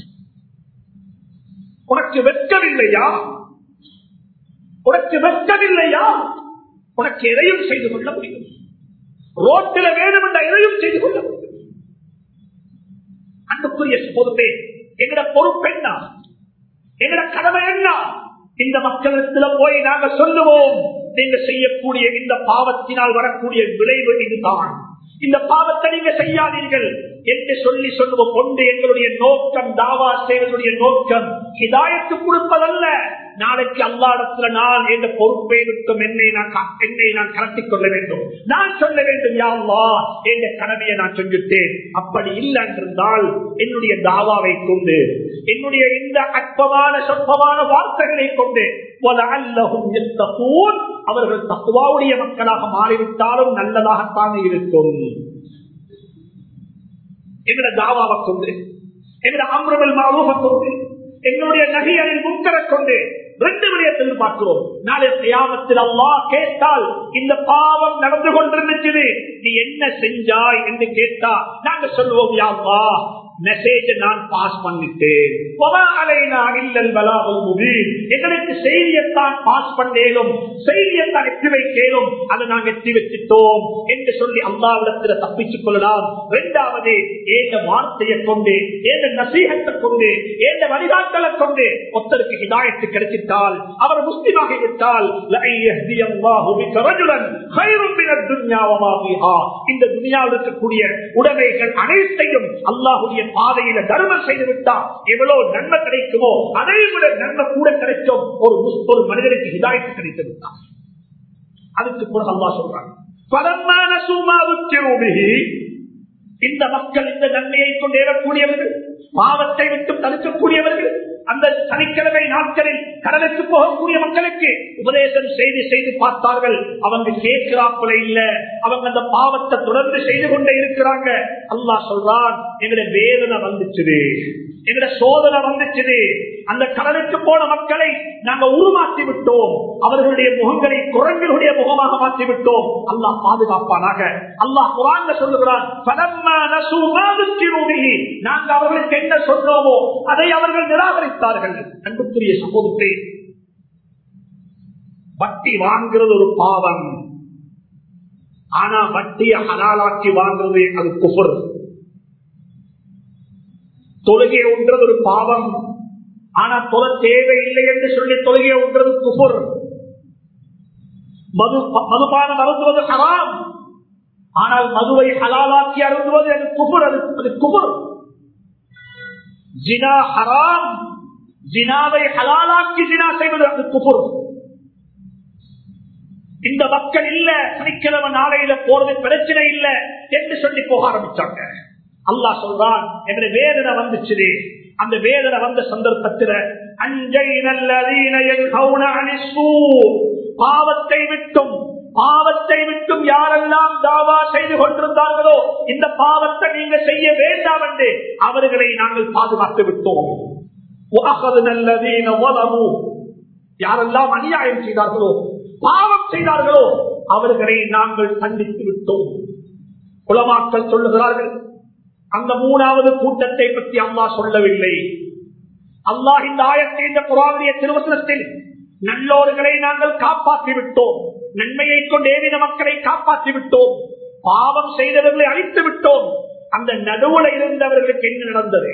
[SPEAKER 1] உனக்கு வெட்கவில்லையா? உனக்கு வெட்கவில்லையா? உனக்கு எதையும் செய்து கொள்ள முடியும். ரோட்டில் வேணும் என்ற எதையும் செய்து கொள்ள முடியும். அன்புக்குரிய சகோதரரே, எங்கட பொறுப்பு என்ன? எங்கட கடமை என்ன? இந்த மக்களிடத்தில் போய் நாங்க சொல்லுவோம், நீங்க செய்யக்கூடிய இந்த பாவத்தினால் வரக்கூடிய விளைவு இதுதான், இந்த பாவத்தை நீங்க செய்யாதீர்கள் என்று சொல்லி சொல்லுவோம். கொண்டு எங்களுடைய நோக்கம், தாவா செய்வதுடைய நோக்கம் ஹிதாயத்து கொடுப்பதல்ல. நாளைக்கு அல்லாஹ்விடத்துல நான் என்ற பொறுப்பை இருக்கும் என்னை நான் என்னை நான் கலத்திக் கொள்ள வேண்டும். நான் சொல்ல வேண்டும், யா அல்லாஹ் என்ற கடமையை நான் செஞ்சுட்டேன். அப்படி இல்லை என்றால் என்னுடைய தாவாவை கொண்டு, என்னுடைய இந்த அற்பமான சொற்பமான வார்த்தைகளை கொண்டு அவர்கள் தக்வாவுடைய மக்களாக மாறிவிட்டாலும் நல்லதாகத்தான் இருக்கும். எங்களுடைய தாவாவை கொண்டு, எங்களுடைய அம்ருல் மஅரூஃபை கொண்டு, எங்களுடைய நஹியனில் முன்கரை கொண்டு ரெண்டு விடயத்தில் பார்க்கிறோம். நாளை கியாமத்தில் அல்லாஹ் கேட்டால் இந்த பாவம் நடந்து கொண்டிருந்துச்சு, நீ என்ன செஞ்சாய் என்று கேட்டா நாங்க சொல்லுவோம், யா அல்லாஹ் மெசேஜ் நான் பாஸ் பண்ணிட்டேன், எங்களுக்கு செய்தியத்தான் பாஸ் பண்ணேனும், செய்தியத்தான் எட்டி வைக்கேனும், அதை நாங்கள் எட்டி வச்சிட்டோம் என்று சொல்லி அல்லாஹ்விடத்தில் தப்பிச்சுக் கொள்ளலாம். இரண்டாவது, ஏந்த வார்த்தையை கொண்டு, ஏந்த நசீகத்தை கொண்டு, ஏந்த வழிகாட்டலை கொண்டு ஒருத்தருக்கு ஹிதாயத்து கிடைச்சிட்டால், அவர் முஸ்லிமாக விட்டால், இந்த துனியாவில் இருக்கக்கூடிய உடைமைகள் அனைத்தையும் அல்லாஹ்வுடைய பாதையில தர்மம் செய்து விட்டா எவ்வளவு நன்மை கிடைக்குமோ அதை விட நன்மை கூட கிடைக்கும். ஒரு ஒரு மனிதனுக்கு ஹிதாயத்து கிடைத்து விட்டார். அதுக்கு பிறகு அல்லாஹ் சொல்றாங்க, இந்த மக்கள் இந்த நன்மையை கொண்டு ஏறக்கூடியவர்கள், பாவத்தை விட்டு தடுக்கக்கூடியவர்கள், அந்த சனிக்கிழமை நாட்களில் கடலுக்கு போகக்கூடிய மக்களுக்கு உபதேசம் செய்து செய்து பார்த்தார்கள். அவங்க கேட்கிறாப்புல இல்ல, அவங்க அந்த பாவத்தை தொடர்ந்து செய்து கொண்டே இருக்கிறாங்க. அல்லாஹ் சொல்றான், எங்களுடைய வேதனை வந்துச்சு, எங்களுடைய சோதனை வந்துச்சு, அந்த கடலுக்கு போன மக்களை நாங்க உருமாற்றி விட்டோம், அவர்களுடைய முகங்களை குரங்களுடைய முகமாக மாற்றி விட்டோம். அல்லாஹ் பாதுகாப்பானாக. அல்லாஹ் குர்ஆன்ல சொல்லுகிறான், நாங்கள் அவர்களுக்கு என்ன சொன்னோமோ அதை அவர்கள் நிராகரித்தார்கள். அன்புக்குரிய சகோதரர்களே, வட்டி வாங்குறது ஒரு பாவம், ஆனா வட்டியை ஹலாலாக்கி வாங்குறது அது குஃப்ர். தொழுகை ஒன்றது ஒரு பாவம், ஆனா தொழ தேவையில்லை என்று சொல்லி தொழுகை ஒன்றது குஃப்ர். மது மதுபானம் அருந்துவது ஹராம், ஆனால் மதுவை ஹலாலாக்கி அருந்துவது அது குஃபர், அது குஃபர். ஜினா ஹராம், ஜினாவை ஹலாலாக்கி ஜினா செய்வது அது குஃபர். இந்த மக்கள் இல்ல சனிக்கிழமை நாளையில போறது பிரச்சனை இல்ல என்று சொல்லி போக ஆரம்பிச்சாங்க. அல்லாஹ் சொல்றான், என்ற வேதனை வந்துச்சு. அந்த வேதனை வந்த சந்தர்ப்பத்தில் பாவத்தை விட்டும் பாவத்தை விட்டும் யாரெல்லாம் தாவா செய்து கொண்டிருந்தார்களோ இந்த பாவத்தை நீங்க செய்ய வேண்டாம் என்று அவர்களை நாங்கள் பாதுகாத்து விட்டோம். யாரெல்லாம் அநியாயம் செய்தார்களோ பாவம் செய்தார்களோ அவர்களை நாங்கள் கண்டித்து விட்டோம். உலமாக்கள் சொல்லுகிறார்கள், அந்த மூணாவது கூட்டத்தை பற்றி அல்லாஹ் சொல்லவில்லை. அல்லாஹ் இந்த ஆயத்தை இந்த குர்ஆனுடைய திருவசனத்தில் நல்லோர்களை நாங்கள் காப்பாற்றி விட்டோம், நன்மையை கொண்டு ஏவின மக்களை காப்பாற்றி விட்டோம், பாவம் செய்தவர்களை அழித்து விட்டோம். அந்த நடுவுல இருந்தவர்களுக்கு என்ன நடந்தது?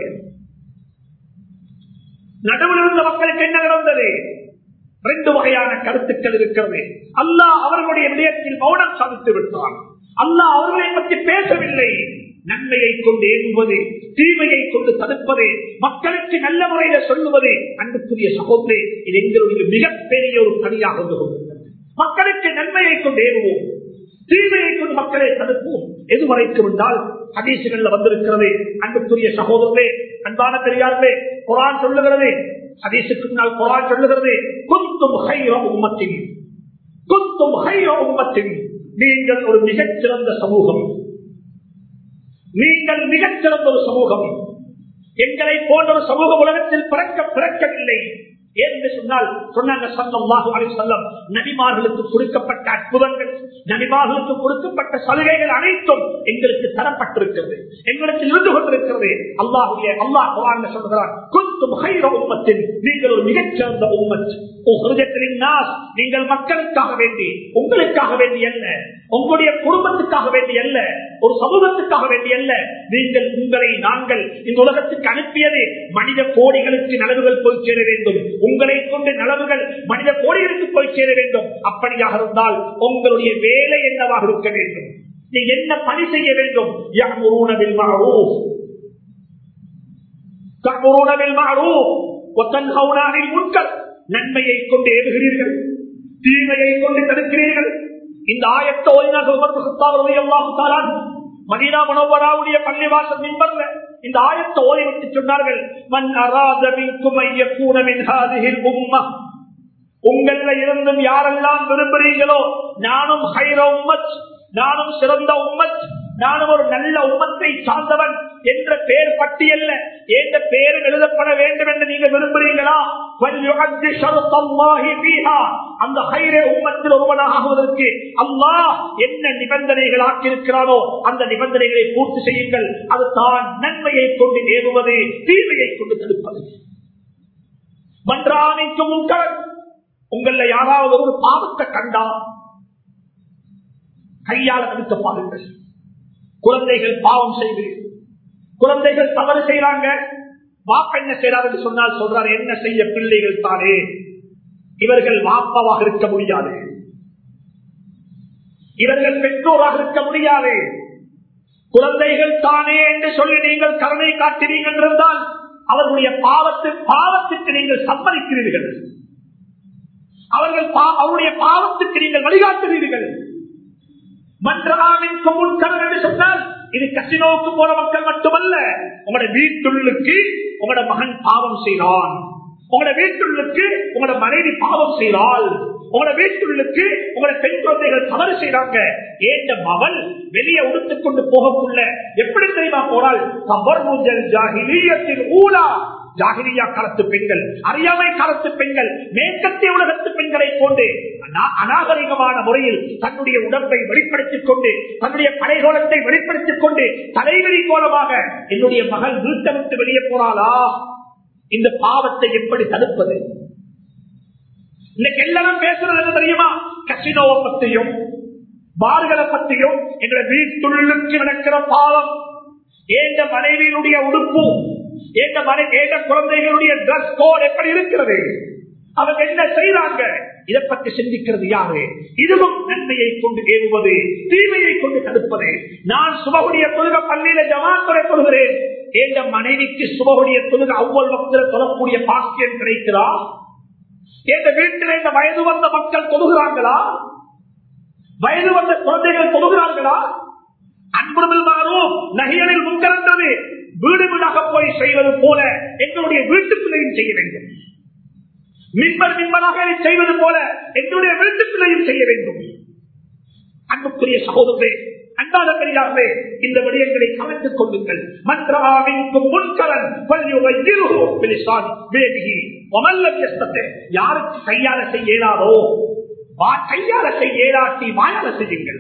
[SPEAKER 1] நடுவில் இருந்த மக்களுக்கு என்ன நடந்தது? ரெண்டு வகையான கருத்துக்கள் இருக்கிறது. அல்லாஹ் அவர்களுடைய விடயத்தில் மௌனம் சாதித்து விட்டான். அல்லாஹ் அவர்களை பற்றி பேசவில்லை. நன்மையை கொண்டு ஏவுவது, தீமையை கொண்டு தடுப்பது, மக்களுக்கு நல்ல முறையில சொல்லுவது, அன்புக்குரிய சகோதரே, இது எங்களுடைய மிகப்பெரிய ஒரு பணியாக கொண்டிருக்கிறது. மக்களுக்கு நன்மையை கொண்டு ஏவுவோம், தீமையை கொண்டு மக்களை தடுப்போம். எது வரைக்கும் என்றால் ஹதீசுகள்ல வந்திருக்கிறது. அன்புக்குரிய சகோதரர்களே, அன்பான பெரியார்களே, குர்ஆன் சொல்லுகிறது, ஹதீசுக்கு முன்னால் குர்ஆன் சொல்லுகிறது, குந்தும் ஹைர உம்மத்தின், குந்தும் ஹைர உம்மத்தின், நீங்கள் ஒரு மிகச்சிறந்த சமூகம், நீங்கள் மிகச்சிறந்த ஒரு சமூகம். எங்களை போன்ற ஒரு சமூக உலகத்தில் பிறக்க பிறக்கவில்லை என்று சொன்னால் சொன்னாங்க ஸல்லல்லாஹு அலைஹி வஸல்லம், நபிமார்களுக்கு கொடுக்கப்பட்ட அற்புதங்கள், நபிமார்களுக்கு கொடுக்கப்பட்ட சலுகைகள் அனைத்தும் எங்களுக்கு தரப்பட்டிருக்கிறது, எங்களுக்கு இருந்து கொண்டிருக்கிறது. அல்லாஹ்வுடைய அல்லாஹ் குர்ஆன்ல சொல்கிறான், குந்தும் ஹைர உம்மத்தின், நீங்கள் ஒரு மிகச்சிறந்த உம்மத், உஹ்ரிஜத் லின்னாஸ், நீங்கள் மக்களுக்காக வேண்டி, உங்களுக்காக வேண்டி அல்ல, உங்களுடைய குடும்பத்துக்காக வேண்டி அல்ல, ஒரு சமூகத்துக்காக வேண்டி அல்ல, நீங்கள் உங்களை நாங்கள் இந்த உலகத்துக்கு அனுப்பியது மனித கோடிகளுக்கு நலவுகள் போய் சேர வேண்டும், உங்களை கொண்டு நலவுகள் மனித கோடிகளுக்கு போய் சேர வேண்டும். அப்படியாக இருந்தால் உங்களுடைய வேலை என்னவாக இருக்க வேண்டும்? நீ என்ன பணி செய்ய வேண்டும்? يأمرون بالمعروف تأمرون بالمعروف وتنهون عن المنكر, நன்மையை கொண்டு ஏவுகிறீர்கள், தீமையை கொண்டு தடுக்கிறீர்கள். இந்த ஆயத்தை ஓதினார் உமர் பின் கத்தாப் ரலியல்லாஹு தஆலா மதீனா முனவ்வராவுடைய பள்ளிவாசல் மிம்பர்ல இந்த ஆயத்தை ஓதிவிட்டு சொன்னார்கள், மன் அராத மின்கும் அன் யகூன மின் ஹாதிஹில் உம்மஹ், உங்கள இருந்தும் யாரெல்லாம் விரும்புறீங்களோ நானும் ஹைர உம்மத், நானும் சிறந்த உம்மத், நானும் ஒரு நல்ல உம்மத்தை சார்ந்தவன் என்ற பெயர் பட்டியல்ல என்ற பெயர் எழுதப்பட வேண்டும் என்று நீங்க விரும்புறீங்களா? அந்த ஹைரே உம்மத்தில் ஒருவனாகுவதற்கு அல்லாஹ் என்ன நிபந்தனைகள் ஆக்கியிருக்கிறானோ அந்த நிபந்தனைகளை பூர்த்தி செய்யுங்கள். அது தான் நன்மையை கொண்டு ஏவுவது, தீமையை கொண்டு தடுப்பது. மன்றானிக்கு முன்கள் உங்கள யாராவது ஒரு பாவத்தை கண்டா கையால தடுக்க பாருங்கள். குழந்தைகள் பாவம் செய்து, குழந்தைகள் தவறு செய்யறாங்க, வாப்ப என்ன செய்யறாரு என்று சொன்னால் சொல்றாரு, என்ன செய்ய பிள்ளைகள் தானே, இவர்கள் வாப்பாவாக இருக்க முடியாது, இவர்கள் பெற்றோராக இருக்க முடியாது, குழந்தைகள் தானே என்று சொல்லி நீங்கள் கருணை காட்டினீர்கள் என்றால் அவர்களுடைய பாவத்து பாவத்துக்கு நீங்கள் சம்மதிக்கிறீர்கள், அவர்கள் அவருடைய பாவத்துக்கு நீங்கள் வழிகாட்டுகிறீர்கள். மன்றராமின் கொமுன்கர் என்று சொன்னால் இது கசினோவுக்கு போற மக்கள் மட்டுமல்ல, உங்களோட வீட்டுள்ளுக்கு உங்களோட மகன் பாவம் செய்கிறான், உங்களோட வீட்டுள்ளுக்கு உங்களோட மனைவி பாவம் செய்கிறாள், உங்களோட வீட்டுள்ளுக்கு உங்களோட பெண் குழந்தைகள் தவறு செய்றாங்க. ஏந்த மகள் வெளியே உடுத்துக் கொண்டு போகக்குள்ள எப்படி தெரியுமா போறாள்? தபர்ருஜல் ஜாஹிலிய்யத்தில் ஊலா, ஜாகிரியா காலத்து பெண்கள், அறியாமை காலத்து பெண்கள், மேற்கத்திய உலகத்து பெண்களை கொண்டு அநாகரிகமான முறையில் தன்னுடைய உடம்பை வெளிப்படுத்திக் கொண்டு, தன்னுடைய கலைகோலத்தை வெளிப்படுத்திக் கொண்டு தலைவலி கோலமாக என்னுடைய மகள் வீட்டை விட்டு வெளியே போறாளா? இந்த பாவத்தை எப்படி தடுப்பது? இன்னைக்கு எல்லாரும் பேசுறது தெரியுமா? கசினோவை பற்றியும் பார்களை பற்றியும். எங்களை வீட்டுள்ளுக்கு நடக்கிற பாவம், ஏந்த மனைவியினுடைய உடுப்பு, ஏந்த குழந்தைகளுடைய டிரஸ் கோட் எப்படி இருக்கிறது, அவங்க என்ன செய்யறாங்க, இதை பற்றி சிந்திக்கிறது யாரு? இதுவும் நன்மையை கொண்டு ஏவுவது, தீமையை கொண்டு தடுப்பது. நான் சுபகுடைய தொழுக பள்ளியில ஜமாத்துறை கொள்கிறேன், என்ற மனைவிக்கு சுபகுடைய தொழுக அவ்வளவு மக்கள் தொழக்கூடிய பாக்கியம் கிடைக்கிறா? என்ற வீட்டில் இந்த வயது வந்த மக்கள் தொழுகிறார்களா? வயது வந்த குழந்தைகள் தொழுகிறார்களா? அன்புடன் மாறும் நகைகளில் முன்கறந்தது வீடு வீடாக போய் செய்வது போல எங்களுடைய வீட்டுக்குள்ளையும் செய்ய வேண்டும். மின்பர் மின்பராக செய்வது போல எங்களுடைய வீட்டுக்குள்ளையும் செய்ய வேண்டும். அன்புக்குரிய சகோதரர்களே, அன்பான பெரியார்களே, இந்த விடயங்களை கலந்து கொள்ளுங்கள். மற்றவாவிற்கும் முன்கலன் யாருக்கு கையாள செய்ய இயலாதோ கையாள செய்ய இயலாட்டி வாயால செய்யுங்கள்.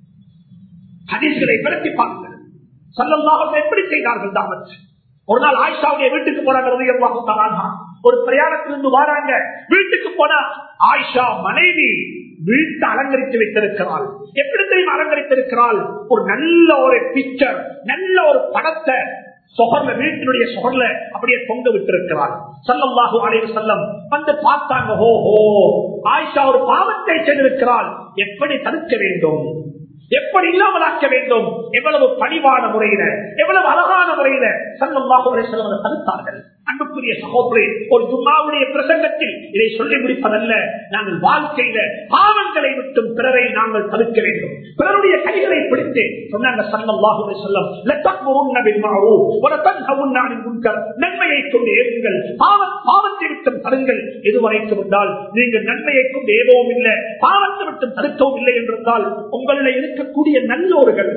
[SPEAKER 1] ஹதீஸ்களை விளக்கி பாருங்கள். ஸல்லல்லாஹு அலைஹி எப்படி செய்தார்கள் தாவத்? ஒரு நாள் ஆயிஷாவுடைய வீட்டுக்கு போனாங்க. ஒரு பிரயாணத்திலிருந்து வராங்க. வீட்டுக்கு போனா ஆயிஷா மனைவி வீட்டை அலங்கரித்து வைத்திருக்கிறாள். எப்படி தெரியும் அலங்கரித்திருக்கிறாள்? ஒரு நல்ல ஒரு பிக்சர், நல்ல ஒரு படத்தை சொகர்ல, வீட்டினுடைய சொகர்ல அப்படியே தொங்க விட்டிருக்கிறார். ஸல்லல்லாஹு அலைஹி வஸல்லம் வந்து பார்த்தாங்க. ஓஹோ, ஆயிஷா ஒரு பாவத்தை செய்திருக்கிறாள். எப்படி தடுக்க வேண்டும், எப்படி இல்லாமலாக்க வேண்டும், எவ்வளவு பணிவான முறையில, எவ்வளவு அழகான முறையில ஸல்லல்லாஹு அலைஹி வஸல்லம் தடுத்தார்கள். அன்புக்குரிய சகோதரே, ஒரு ஜும்மாவுடைய பிரசங்கத்தில் இதை சொல்லி முடிப்பதல்ல. நாங்கள் வாழ்க்கையில பாவங்களை விட்டும் பிறரை நாங்கள் தடுக்க வேண்டும். பிறருடைய கைகளை பிடித்து சொன்னாங்க ஸல்லல்லாஹு அலைஹி வஸல்லம், லதக்முருன பில் மஅரூஃப் வ லதன்ஹவுன அனில் முன்கர், நன்மையை கொண்டு ஏவுங்கள், பாவத்தை விட்டும் தடுங்கள். எதுவரைக்கும் என்றால் நீங்கள் நன்மையை கொண்டு ஏவவும் இல்லை, பாவத்தை விட்டும் தடுக்கவும் இல்லை என்றால் உங்களில் இருக்கக்கூடிய நல்லோர்கள்,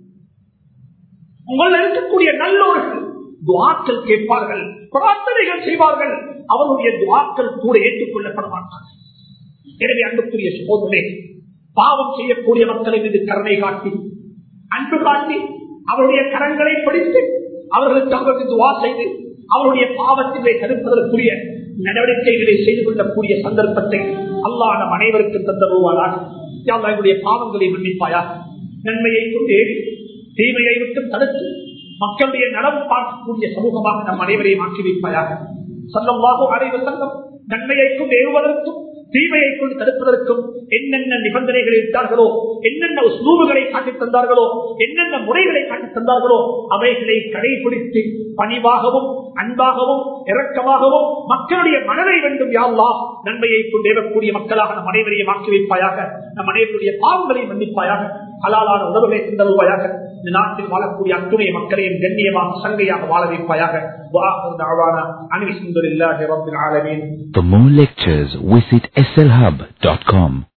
[SPEAKER 1] உங்களில் இருக்கக்கூடிய நல்லோர்கள் துஆக்கள் கேட்பார்கள், பிரார்த்தனைகள் செய்வார்கள். அவருடைய துஆக்கள் கூட ஏற்றுக்கொள்ளப்பட மாட்டார்கள். எனவே அன்புக்குரிய சகோதரனே, பாவம் செய்யக்கூடிய மக்களை மீது கருணை காட்டி, அன்பு காட்டி, அவருடைய கரங்களை பிடித்து அவர்களுக்கு அவர்களுக்கு துஆ செய்து அவருடைய பாவத்தினை தடுப்பதற்குரிய நடவடிக்கைகளை செய்து கொள்ளக்கூடிய சந்தர்ப்பத்தை அல்லாஹ் நம் அனைவருக்கும் தந்தருவாராக. யா அல்லாஹ், எங்களுடைய பாவங்களை மன்னிப்பாயா, நன்மையை கொண்டு தீமையை விட்டு தடுத்து மக்களுடைய நலம் பார்க்கக்கூடிய சமூகமாக நம் அனைவரையும் ஆக்கி வைப்பாயாக. ஸல்லல்லாஹு அலைஹி வஸல்லம் நன்மையை கொண்டு ஏவுவதற்கும் தீமையை கொண்டு தடுப்பதற்கும் என்னென்ன நிபந்தனைகளை இட்டார்களோ, என்னென்ன உஸ்லூபுகளை காட்டித் தந்தார்களோ, என்னென்ன முறைகளை காட்டித் தந்தார்களோ அவைகளை கடைபிடித்து பணிவாகவும் அன்பாகவும் இரக்கமாகவும் மக்களுடைய மனதை வேண்டும் யா அல்லாஹ் நன்மையை கொண்டு ஏவக்கூடிய மக்களாக நம் அனைவரையும் ஆக்கி வைப்பாயாக. நம் அனைவருடைய பாவங்களை மன்னிப்பாயாக. ஹலாலான உணவுகளை தந்தருவாயாக. இந்த நாட்டில் வாழக்கூடிய அத்துணை மக்களையும் கண்ணியமாக சங்கையாக வாழ வைப்பாயாக.
[SPEAKER 2] For more lectures, visit S L hub dot com.